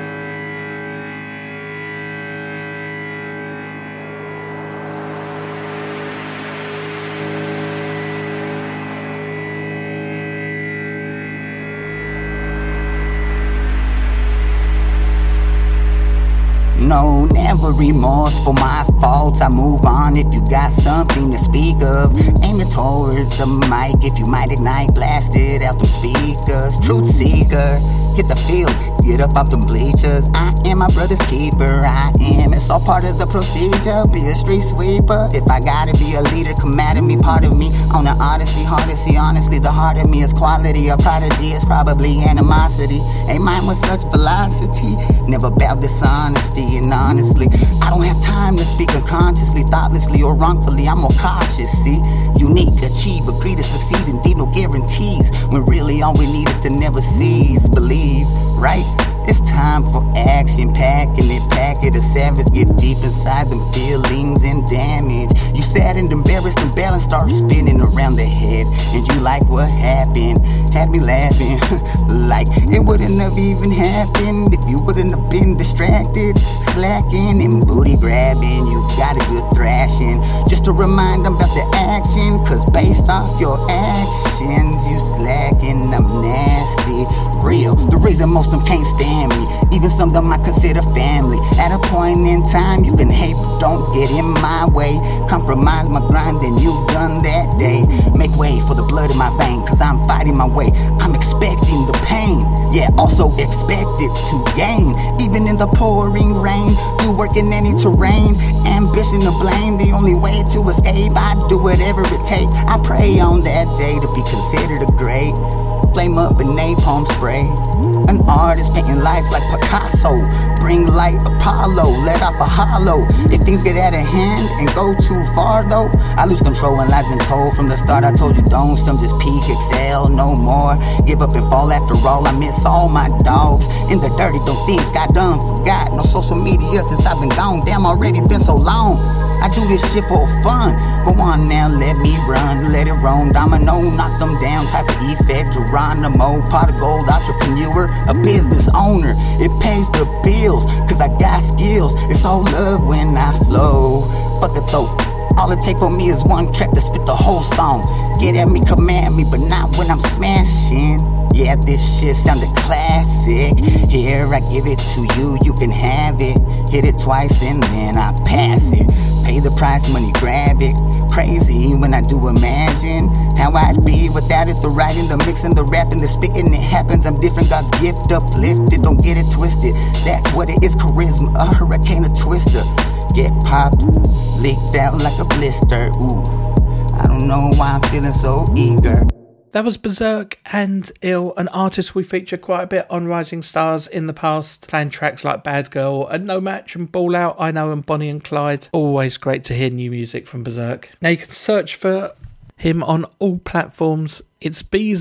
No, never remorse for my faults. I move on if you got something to speak of. Aim it towards the mic if you might ignite. Blast it out them speakers. Truth seeker, hit the field, get up off them bleachers. I am my brother's keeper. I am, it's all part of the procedure. Be a street sweeper. If I gotta be a leader, come at me, part of me. On the odyssey, hard to see. Honestly, the heart of me is quality. A prodigy is probably animosity. Ain't mine with such velocity. Never bout dishonesty. And honestly, I don't have time to speak unconsciously, thoughtlessly, or wrongfully. I'm more cautious, see? Unique, achieve, agree to succeed, indeed no guarantees. When really all we need is to never cease. Believe, right? It's time for action, packing it, pack it. A savage, get deep inside them feelings and damage. You saddened, embarrassed, and balance start spinning around the head. And you like what happened, had me laughing. Like it wouldn't have even happened if you wouldn't have been distracted. Slacking and booty grabbing, you got a good thrashing. Just to remind them about the action, cause based off your actions, you slacking, I'm nasty. Real, the reason most of them can't stand me, even some of them I consider family. At a point in time, you can hate, but don't get in my way. Compromise my grind, then you done that day. Make way for the blood in my vein, cause I'm fighting my way. I'm expecting the pain, yeah, also expected to gain. Even in the pouring rain, do work in any terrain. Ambition to blame, the only way to escape. I do whatever it takes. I pray on that day to be considered a great. Flame up and napalm spray. An artist painting life like Picasso. Bring light Apollo, let off a hollow. If things get out of hand and go too far though, I lose control when life's been told from the start. I told you don't, some just peak, excel, no more. Give up and fall after all, I miss all my dogs. In the dirty, don't think I done forgot. No social media since I've been gone, damn already been so long. I do this shit for fun. Go on now, let me run, let it roam. Domino, knock them down, type of effect. Geronimo, pot of gold, entrepreneur, a business owner. It pays the bills, cause I got skills. It's all love when I flow. Fuck it though, all it take for me is one track to spit the whole song. Get at me, command me, but not when I'm smashing. Yeah, this shit sounded classic. Here, I give it to you, you can have it. Hit it twice and then I pass it. Pay the price, money, grab it. Crazy when I do imagine how I'd be without it. The writing, the mixing, the rapping, the spitting, it happens. I'm different, God's gift, uplifted. Don't get it twisted. That's what it is, charisma, a hurricane, a twister. Get popped, leaked out like a blister. Ooh, I don't know why I'm feeling so eager. That was Berserk and Ill, an artist we featured quite a bit on Rising Stars in the past, playing tracks like Bad Girl and No Match and Ball Out, I Know and Bonnie and Clyde. Always great to hear new music from Berserk. Now you can search for him on all platforms. It's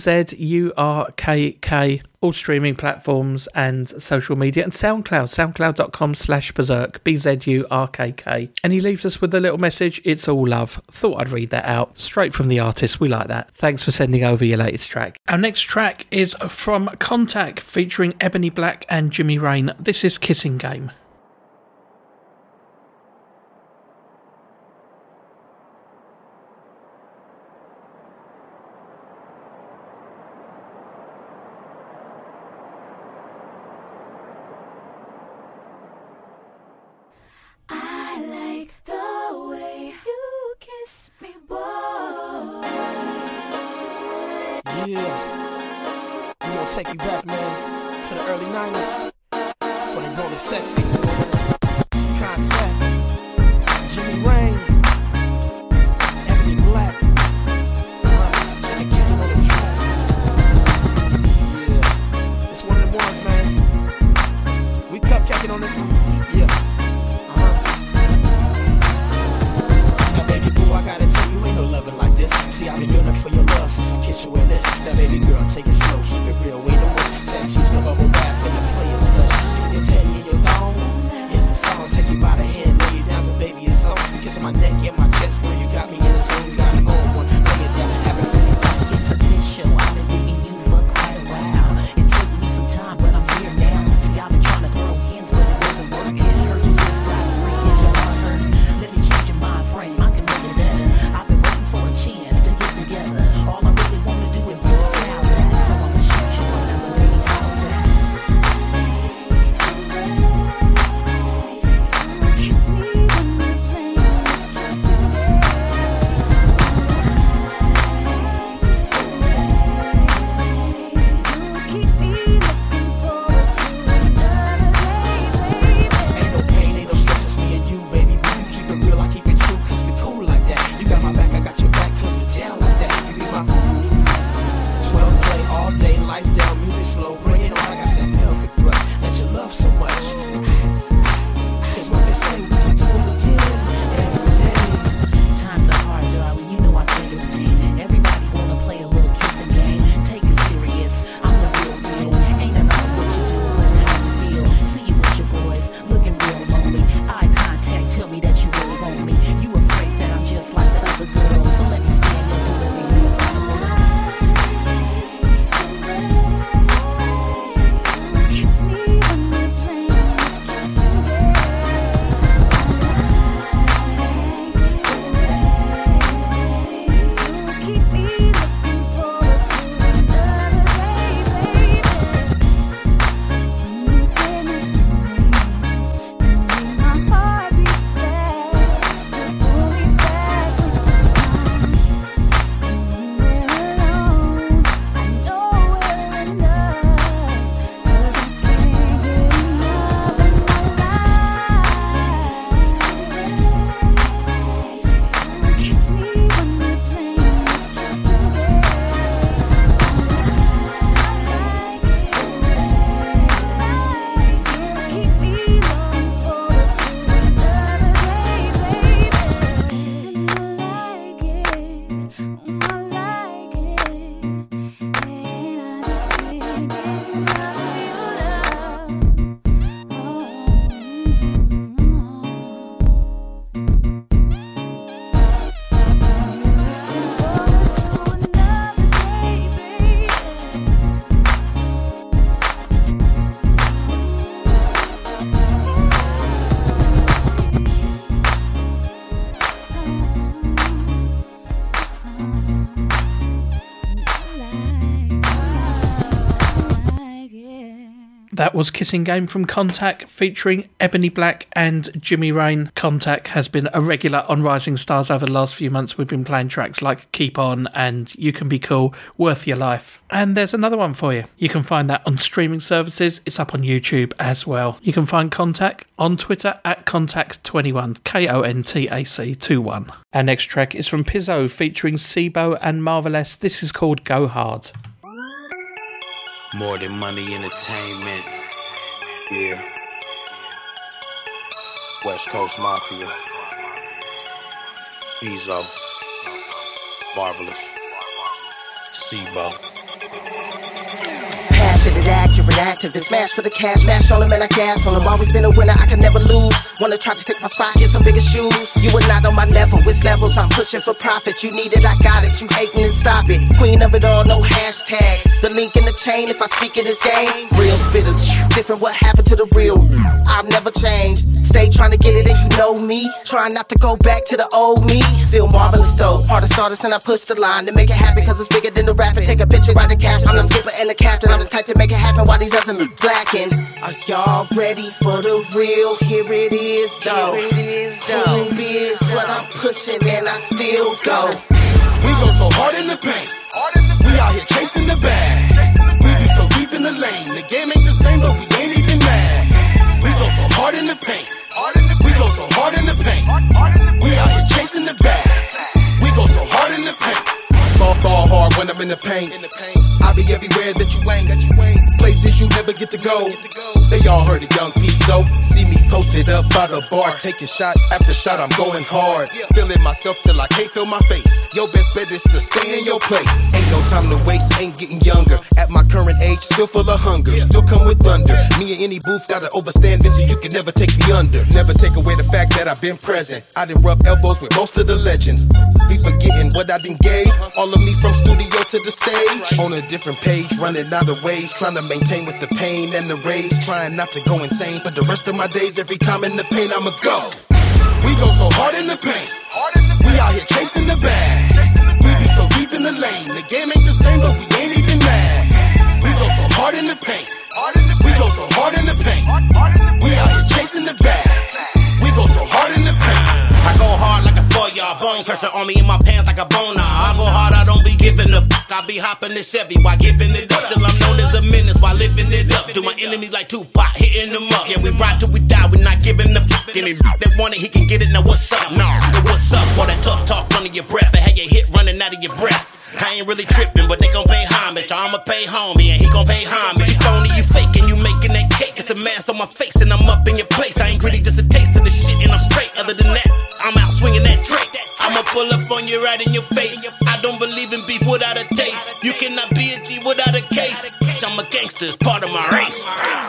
BZURKK, all streaming platforms and social media, and SoundCloud, soundcloud.com/Berserk, BZURKK. And he leaves us with a little message, it's all love. Thought I'd read that out, straight from the artist, we like that. Thanks for sending over your latest track. Our next track is from Contact, featuring Ebony Black and Jimmy Rain. This is Kissing Game. Yeah, we gonna take you back, man, to the early 90s, before they roll the sexy. Contact, Jimmy Rain, Ebony Black, Jack Kane on the track. Yeah, it's one of them ones, man. We cupcaking on this one. Yeah. That was Kissing Game from Contact featuring Ebony Black and Jimmy Rain. Contact has been a regular on Rising Stars over the last few months. We've been playing tracks like Keep On and You Can Be Cool, Worth Your Life. And there's another one for you. You can find that on streaming services. It's up on YouTube as well. You can find Contact on Twitter at Contact21, KONTAC21. Our next track is from Pizzo featuring Sibo and Marvelous. This is called Go Hard. More than money, entertainment. Yeah. West Coast Mafia. Pizzo. Marvelous. Sibo. Passionate, accurate, active, smash for the cash, smash on them and I gas on them. Always been a winner, I can never lose. Wanna try to take my spot, get some bigger shoes. You are not on my level, it's levels, I'm pushing for profit. You need it, I got it, you hating and stop it. Queen of it all, no hashtags. The link in the chain, if I speak in this game. Real spitters, different, what happened to the real? I've never changed, stay trying to get it and you know me. Trying not to go back to the old me. Still marvelous though, hardest artist and I push the line to make it happen cause it's bigger than the rapper. Take a picture, write the caption, I'm the skipper and the captain. I'm the type to make it happen while these others are blacking. Are y'all ready for the real? Here it is though. Cool is what I'm pushing and I still go. We go so hard in the paint. We out here chasing the bag. We be so deep in the lane. The game ain't the same, but we ain't even mad. We go so hard in the paint. We go so hard in the paint. We out here chasing the bag. We go so hard in the paint. Ball hard when I'm in the paint. I be everywhere that you ain't. Places you never get to go. They all heard of Young Pizzo. See me posted up by the bar, taking shot after shot. I'm going hard, feeling myself till I can't feel my face. Your best bet is to stay in your place. Ain't no time to waste, ain't getting younger. At my current age, still full of hunger. Still come with thunder. Me and any booth gotta overstand this, so you can never take me under. Never take away the fact that I've been present. I done rub elbows with most of the legends. Be forgetting what I done gave. All of me from studio to the stage. On a different page, running out of ways. Trying to maintain with the pain and the rage. Trying not to go insane for the rest of my days. Every time in the pain, I'ma go. We go so hard in the paint. We out here chasing the bag. We be so deep in the lane. The game ain't the same, but we ain't even mad. We go so hard in the paint. We go so hard in the paint. We out here chasing the bag. We go so hard in the paint. I go hard like a 4-yard bone pressure on me in my pants like a boner. I go hard, I don't be giving a fuck. I be hopping this Chevy while giving it up. Till I'm known as a menace while living it up. Do my enemies like Tupac, hitting them up. Yeah, we ride till we die, we not giving a fuck. Any that want it, he can get it. Now what's up? No, what's up? All that tough talk under your breath and have your hit running out of your breath. I ain't really tripping, but they gon' pay homage. I'ma pay homie and he gon' pay homage. You phony, you faking, you making that cake. It's a mask on my face and I'm up in your place. I ain't gritty, just a taste of the shit and I'm straight. Other than that, I'm out swinging that Drake. I'ma pull up on you right in your face. I don't believe in beef without a taste. You cannot be a G without a case. I'm a gangster, it's part of my race.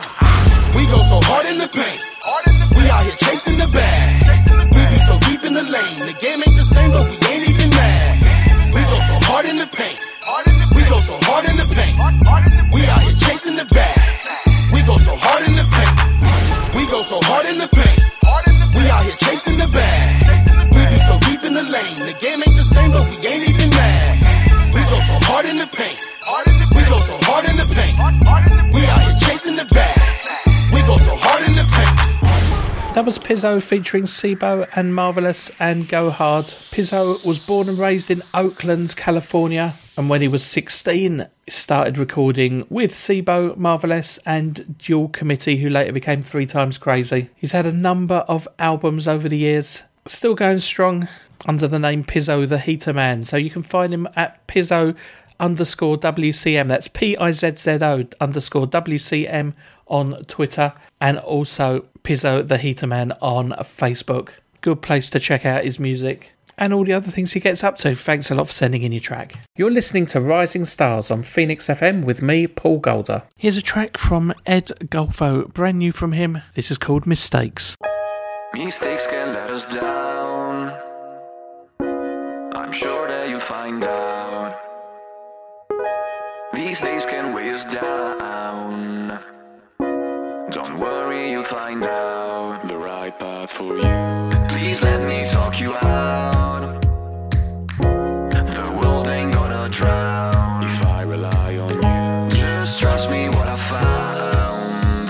We go so hard in the paint. We out here chasing the bag. We be so deep in the lane. The game ain't the same, but we ain't even mad. We go so hard in the paint. We go so hard in the paint. We out here chasing the bag. We go so hard in the paint. We go so hard in the paint. We out here chasing the bag. We be so deep in the lane. The game ain't the same, but we ain't even mad. We go so hard in the paint. We go so hard in the paint. We out here chasing the bag. We go so hard in the paint. That was Pizzo featuring Sibo and Marvelous and Go Hard. Pizzo was born and raised in Oakland, California, and when he was 16, started recording with Sibo, Marvelous and Dual Committee, who later became 3 Times Crazy. He's had a number of albums over the years, still going strong under the name Pizzo the Heater Man. So you can find him at Pizzo_WCM. That's PIZZO_WCM on Twitter, and also Pizzo the Heater Man on Facebook. Good place to check out his music and all the other things he gets up to. Thanks a lot for sending in your track. You're listening to Rising Stars on Phoenix FM with me, Paul Golder. Here's a track from Ed Golfo, brand new from him. This is called Mistakes. Mistakes can let us down. I'm sure that you'll find out. These days can weigh us down. Don't worry, you'll find out the right path for you. Please let me talk you out. The world ain't gonna drown if I rely on you. Just trust me what I found.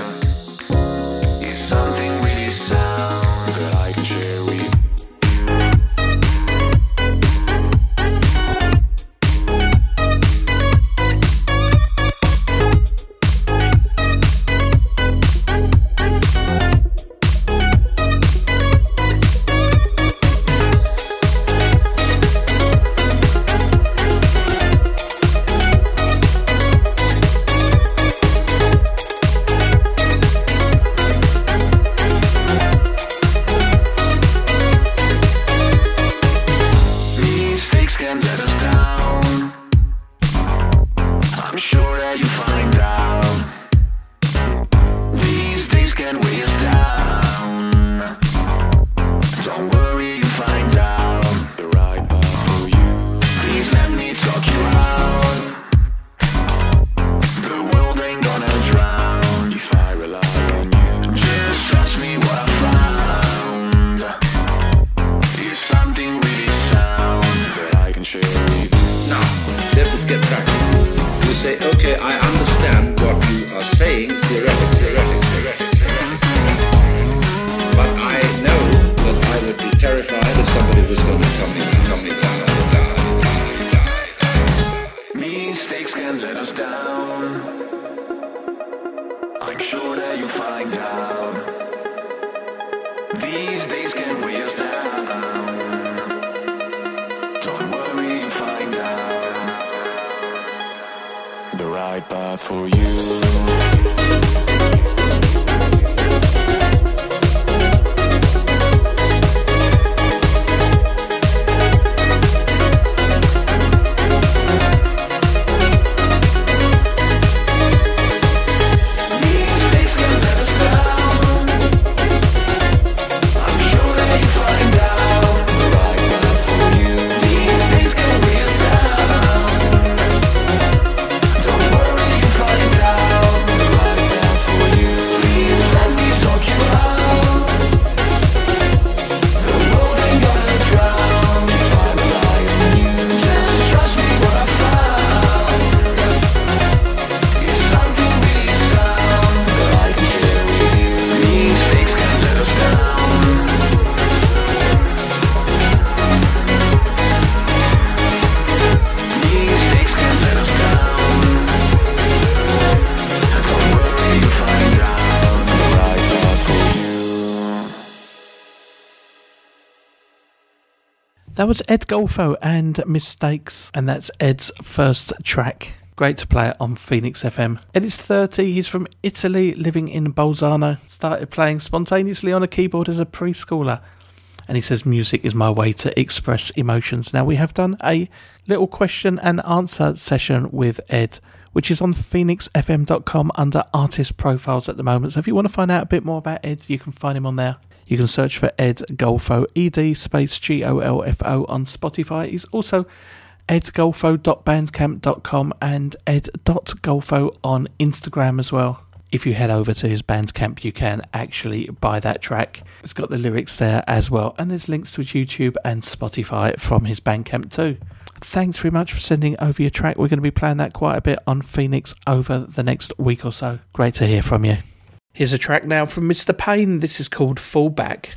Mistakes can let us down. I'm sure that you'll find out. These days can weigh us down. Don't worry, you'll find out. The right path for you. That was Ed Golfo and Mistakes, and that's Ed's first track. Great to play it on Phoenix FM. Ed is 30, he's from Italy, living in Bolzano. Started playing spontaneously on a keyboard as a preschooler. And he says music is my way to express emotions. Now we have done a little question and answer session with Ed, which is on phoenixfm.com under artist profiles at the moment. So if you want to find out a bit more about Ed, you can find him on there. You can search for Ed Golfo, ED space GOLFO on Spotify. He's also edgolfo.bandcamp.com and ed.golfo on Instagram as well. If you head over to his Bandcamp, you can actually buy that track. It's got the lyrics there as well. And there's links to his YouTube and Spotify from his Bandcamp too. Thanks very much for sending over your track. We're going to be playing that quite a bit on Phoenix over the next week or so. Great to hear from you. Here's a track now from Mr. Payne. This is called Fallback.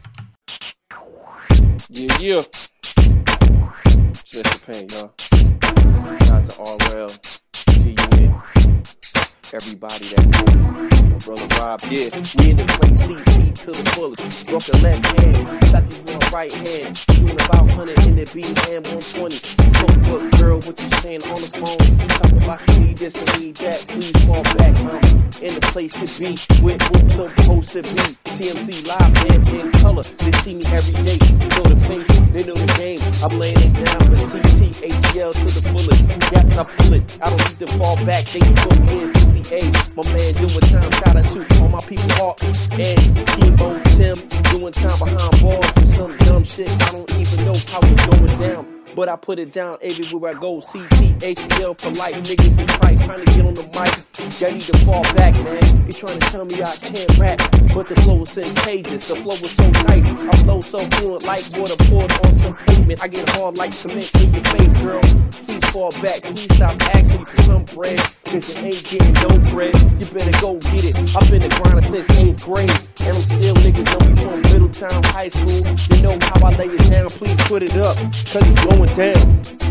Yeah. It's Mr. Payne, y'all. Shout out to RL, G-Unit, everybody that moved. My brother Rob, yeah. We in the place, CT to the fullest. Broke the left hand, shot the right hand. Doing about 100 in the beat and 120. Look, girl, what you saying on the phone? Talk about you need this and need that. Please fall back, in the place to be. With what's supposed to be. TMZ live and in color. They see me every day. They know the face, they know the game. I'm laying it down for CT, ATL to the fullest. Gaps, I pull it. I don't need to fall back. They can put me in CCA. My man doing time. Shout out to all my people, Hawk and Kimbo Tim. Doing time behind bars for some dumb shit. I don't even know how it's going down. But I put it down everywhere I go. CT, ATL for life. Niggas be trying to get on the mic. Y'all need to fall back, man. They trying to tell me I can't rap, but the flow is contagious. The flow is so nice. I flow so fluent like water poured on some pavement. I get hard like cement in your face, girl. Please fall back. Please stop asking for some bread, cause you ain't getting no bread. You better go get it. I've been a grinder since 8th grade, and I'm still niggas know me from Middletown High School. You know how I lay it down. Please put it up, cause it's going down.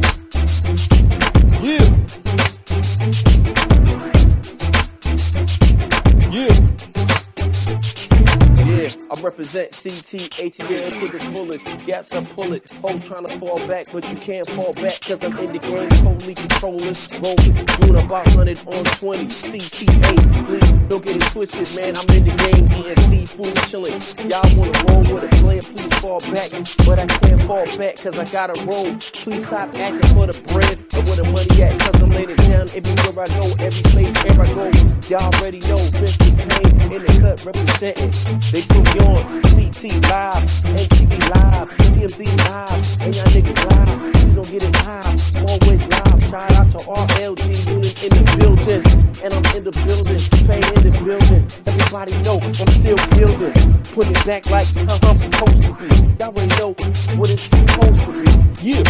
Yeah. I represent CT, ATL to the fullest. Gaps, I pull it. Hoes trying to fall back, but you can't fall back, cause I'm in the game, totally controlling. Rolling, doing about 100 on 20. CTA, please don't get it twisted, man. I'm in the game, eating seafood, chilling. Y'all wanna roll with a player, please fall back. But I can't fall back, cause I gotta roll. Please stop asking for the bread or where the money at, cause I'm laying it down everywhere I go, every place, where I go. Y'all already know, Mr. Payne in the cut representing. They put me on CT Live, MTV Live, TMZ Live, and y'all niggas live. Please don't get it high, I'm always live. Shout out to RLG Unit in the building, and I'm in the building, Payne in the building. Everybody know I'm still building, put it back like how I'm supposed to be. Y'all already know what it's supposed to be. Yeah.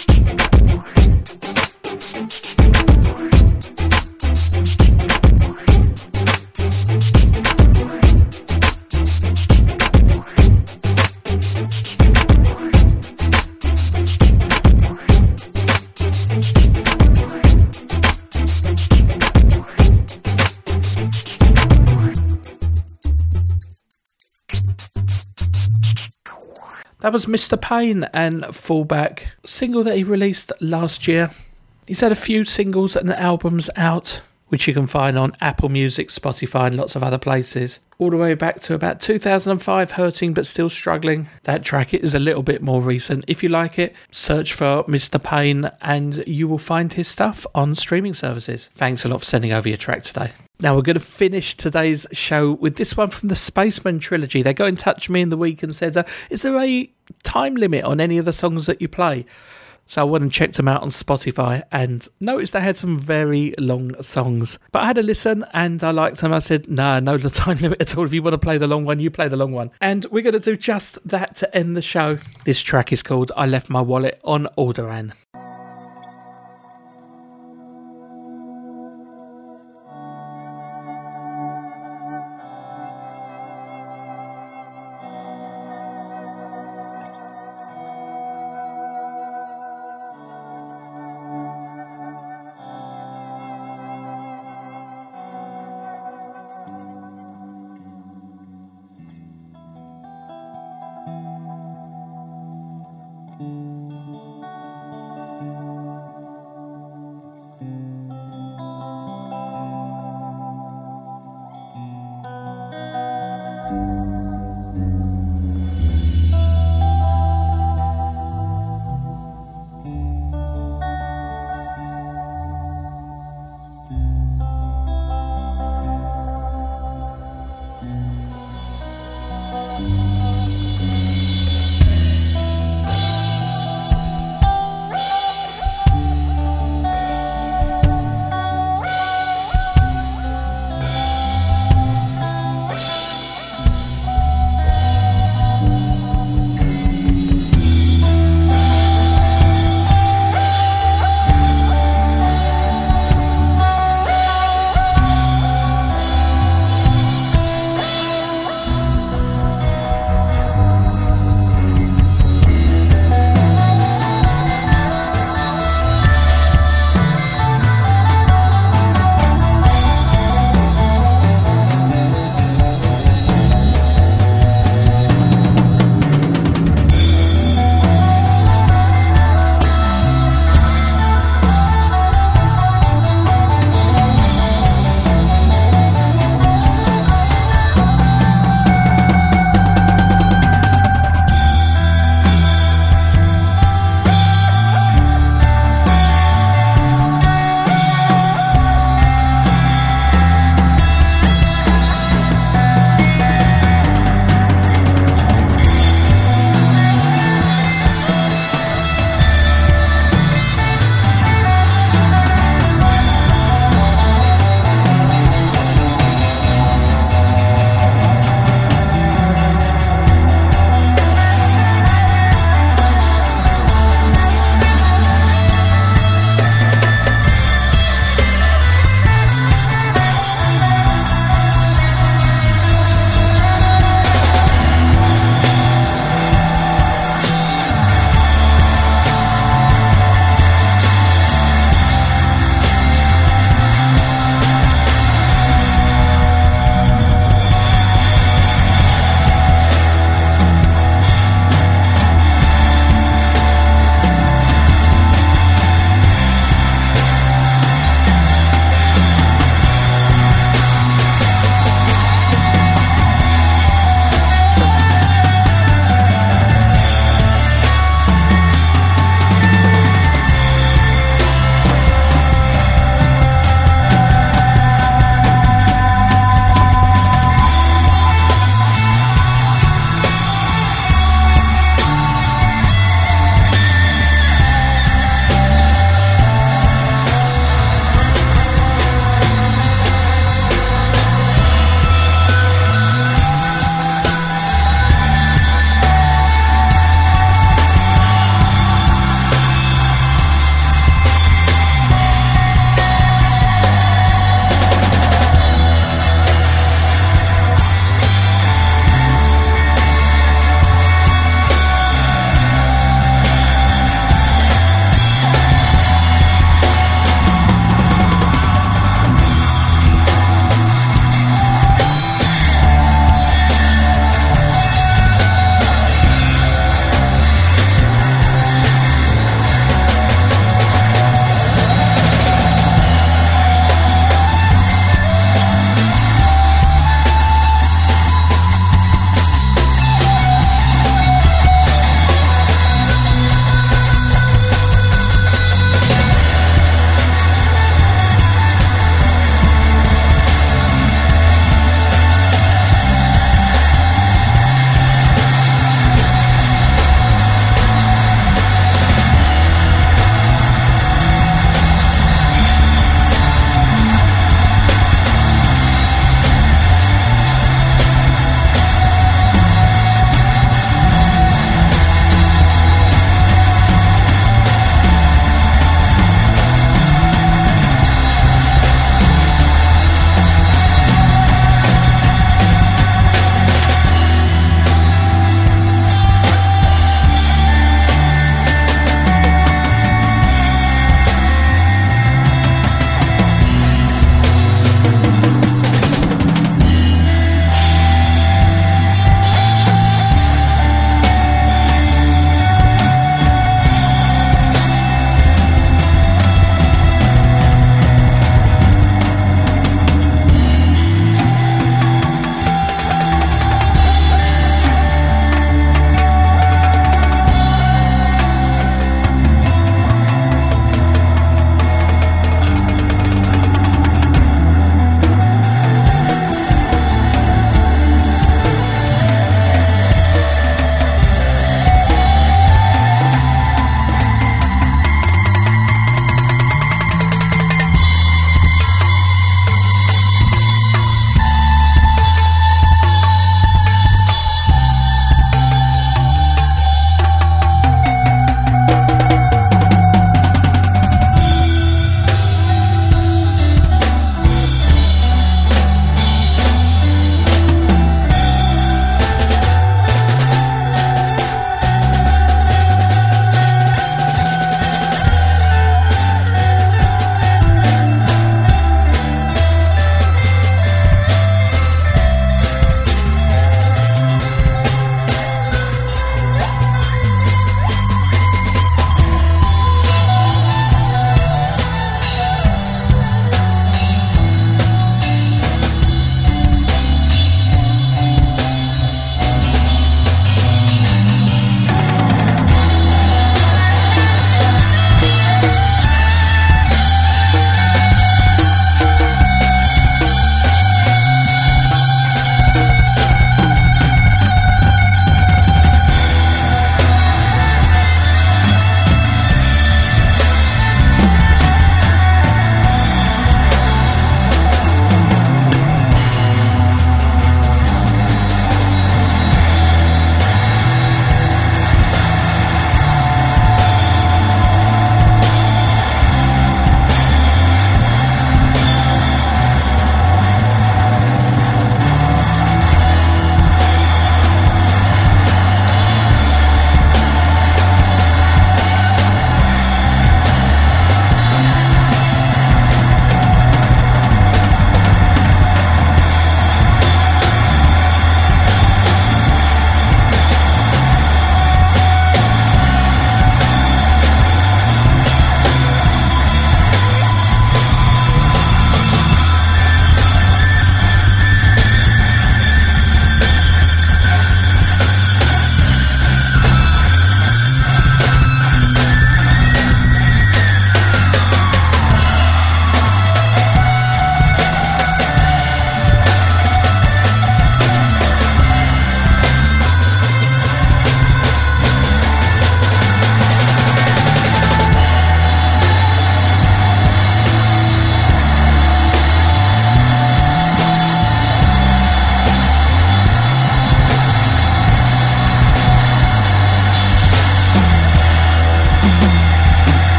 That was Mr. Payne and Fallback, single that he released last year. He's had a few singles and albums out, which you can find on Apple Music, Spotify and lots of other places. All the way back to about 2005, Hurting But Still Struggling. That track is a little bit more recent. If you like it, search for Mr. Payne and you will find his stuff on streaming services. Thanks a lot for sending over your track today. Now we're going to finish today's show with this one from the Spaceman trilogy. They got in touch with me in the week and said, is there a time limit on any of the songs that you play? So I went and checked them out on Spotify and noticed they had some very long songs. But I had a listen and I liked them. I said, no time limit at all. If you want to play the long one, you play the long one. And we're going to do just that to end the show. This track is called I Left My Wallet on Alderaan.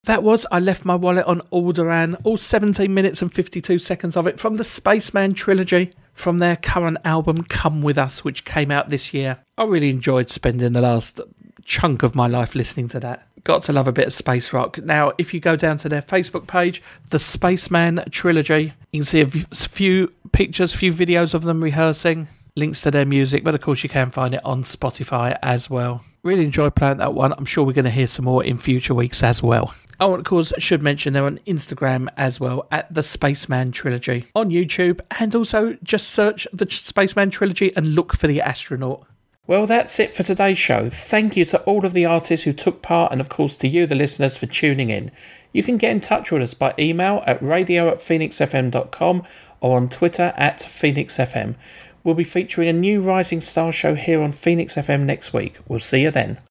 That was I Left My Wallet on Alderaan, all 17 minutes and 52 seconds of it from the Spaceman trilogy, from their current album Come With Us, which came out this year. I really enjoyed spending the last chunk of my life listening to that. Got to love a bit of space rock. Now, if you go down to their Facebook page, the Spaceman trilogy, you can see a few pictures, few videos of them rehearsing, links to their music, but of course you can find it on Spotify as well. Really enjoyed playing that one. I'm sure we're going to hear some more in future weeks as well. Oh, and of course, I should mention they're on Instagram as well, at the Spaceman Trilogy, on YouTube, and also just search the Spaceman Trilogy and look for the astronaut. Well, that's it for today's show. Thank you to all of the artists who took part, and of course to you, the listeners, for tuning in. You can get in touch with us by email at radio@phoenixfm.com or on Twitter at PhoenixFM. We'll be featuring a new Rising Star show here on Phoenix FM next week. We'll see you then.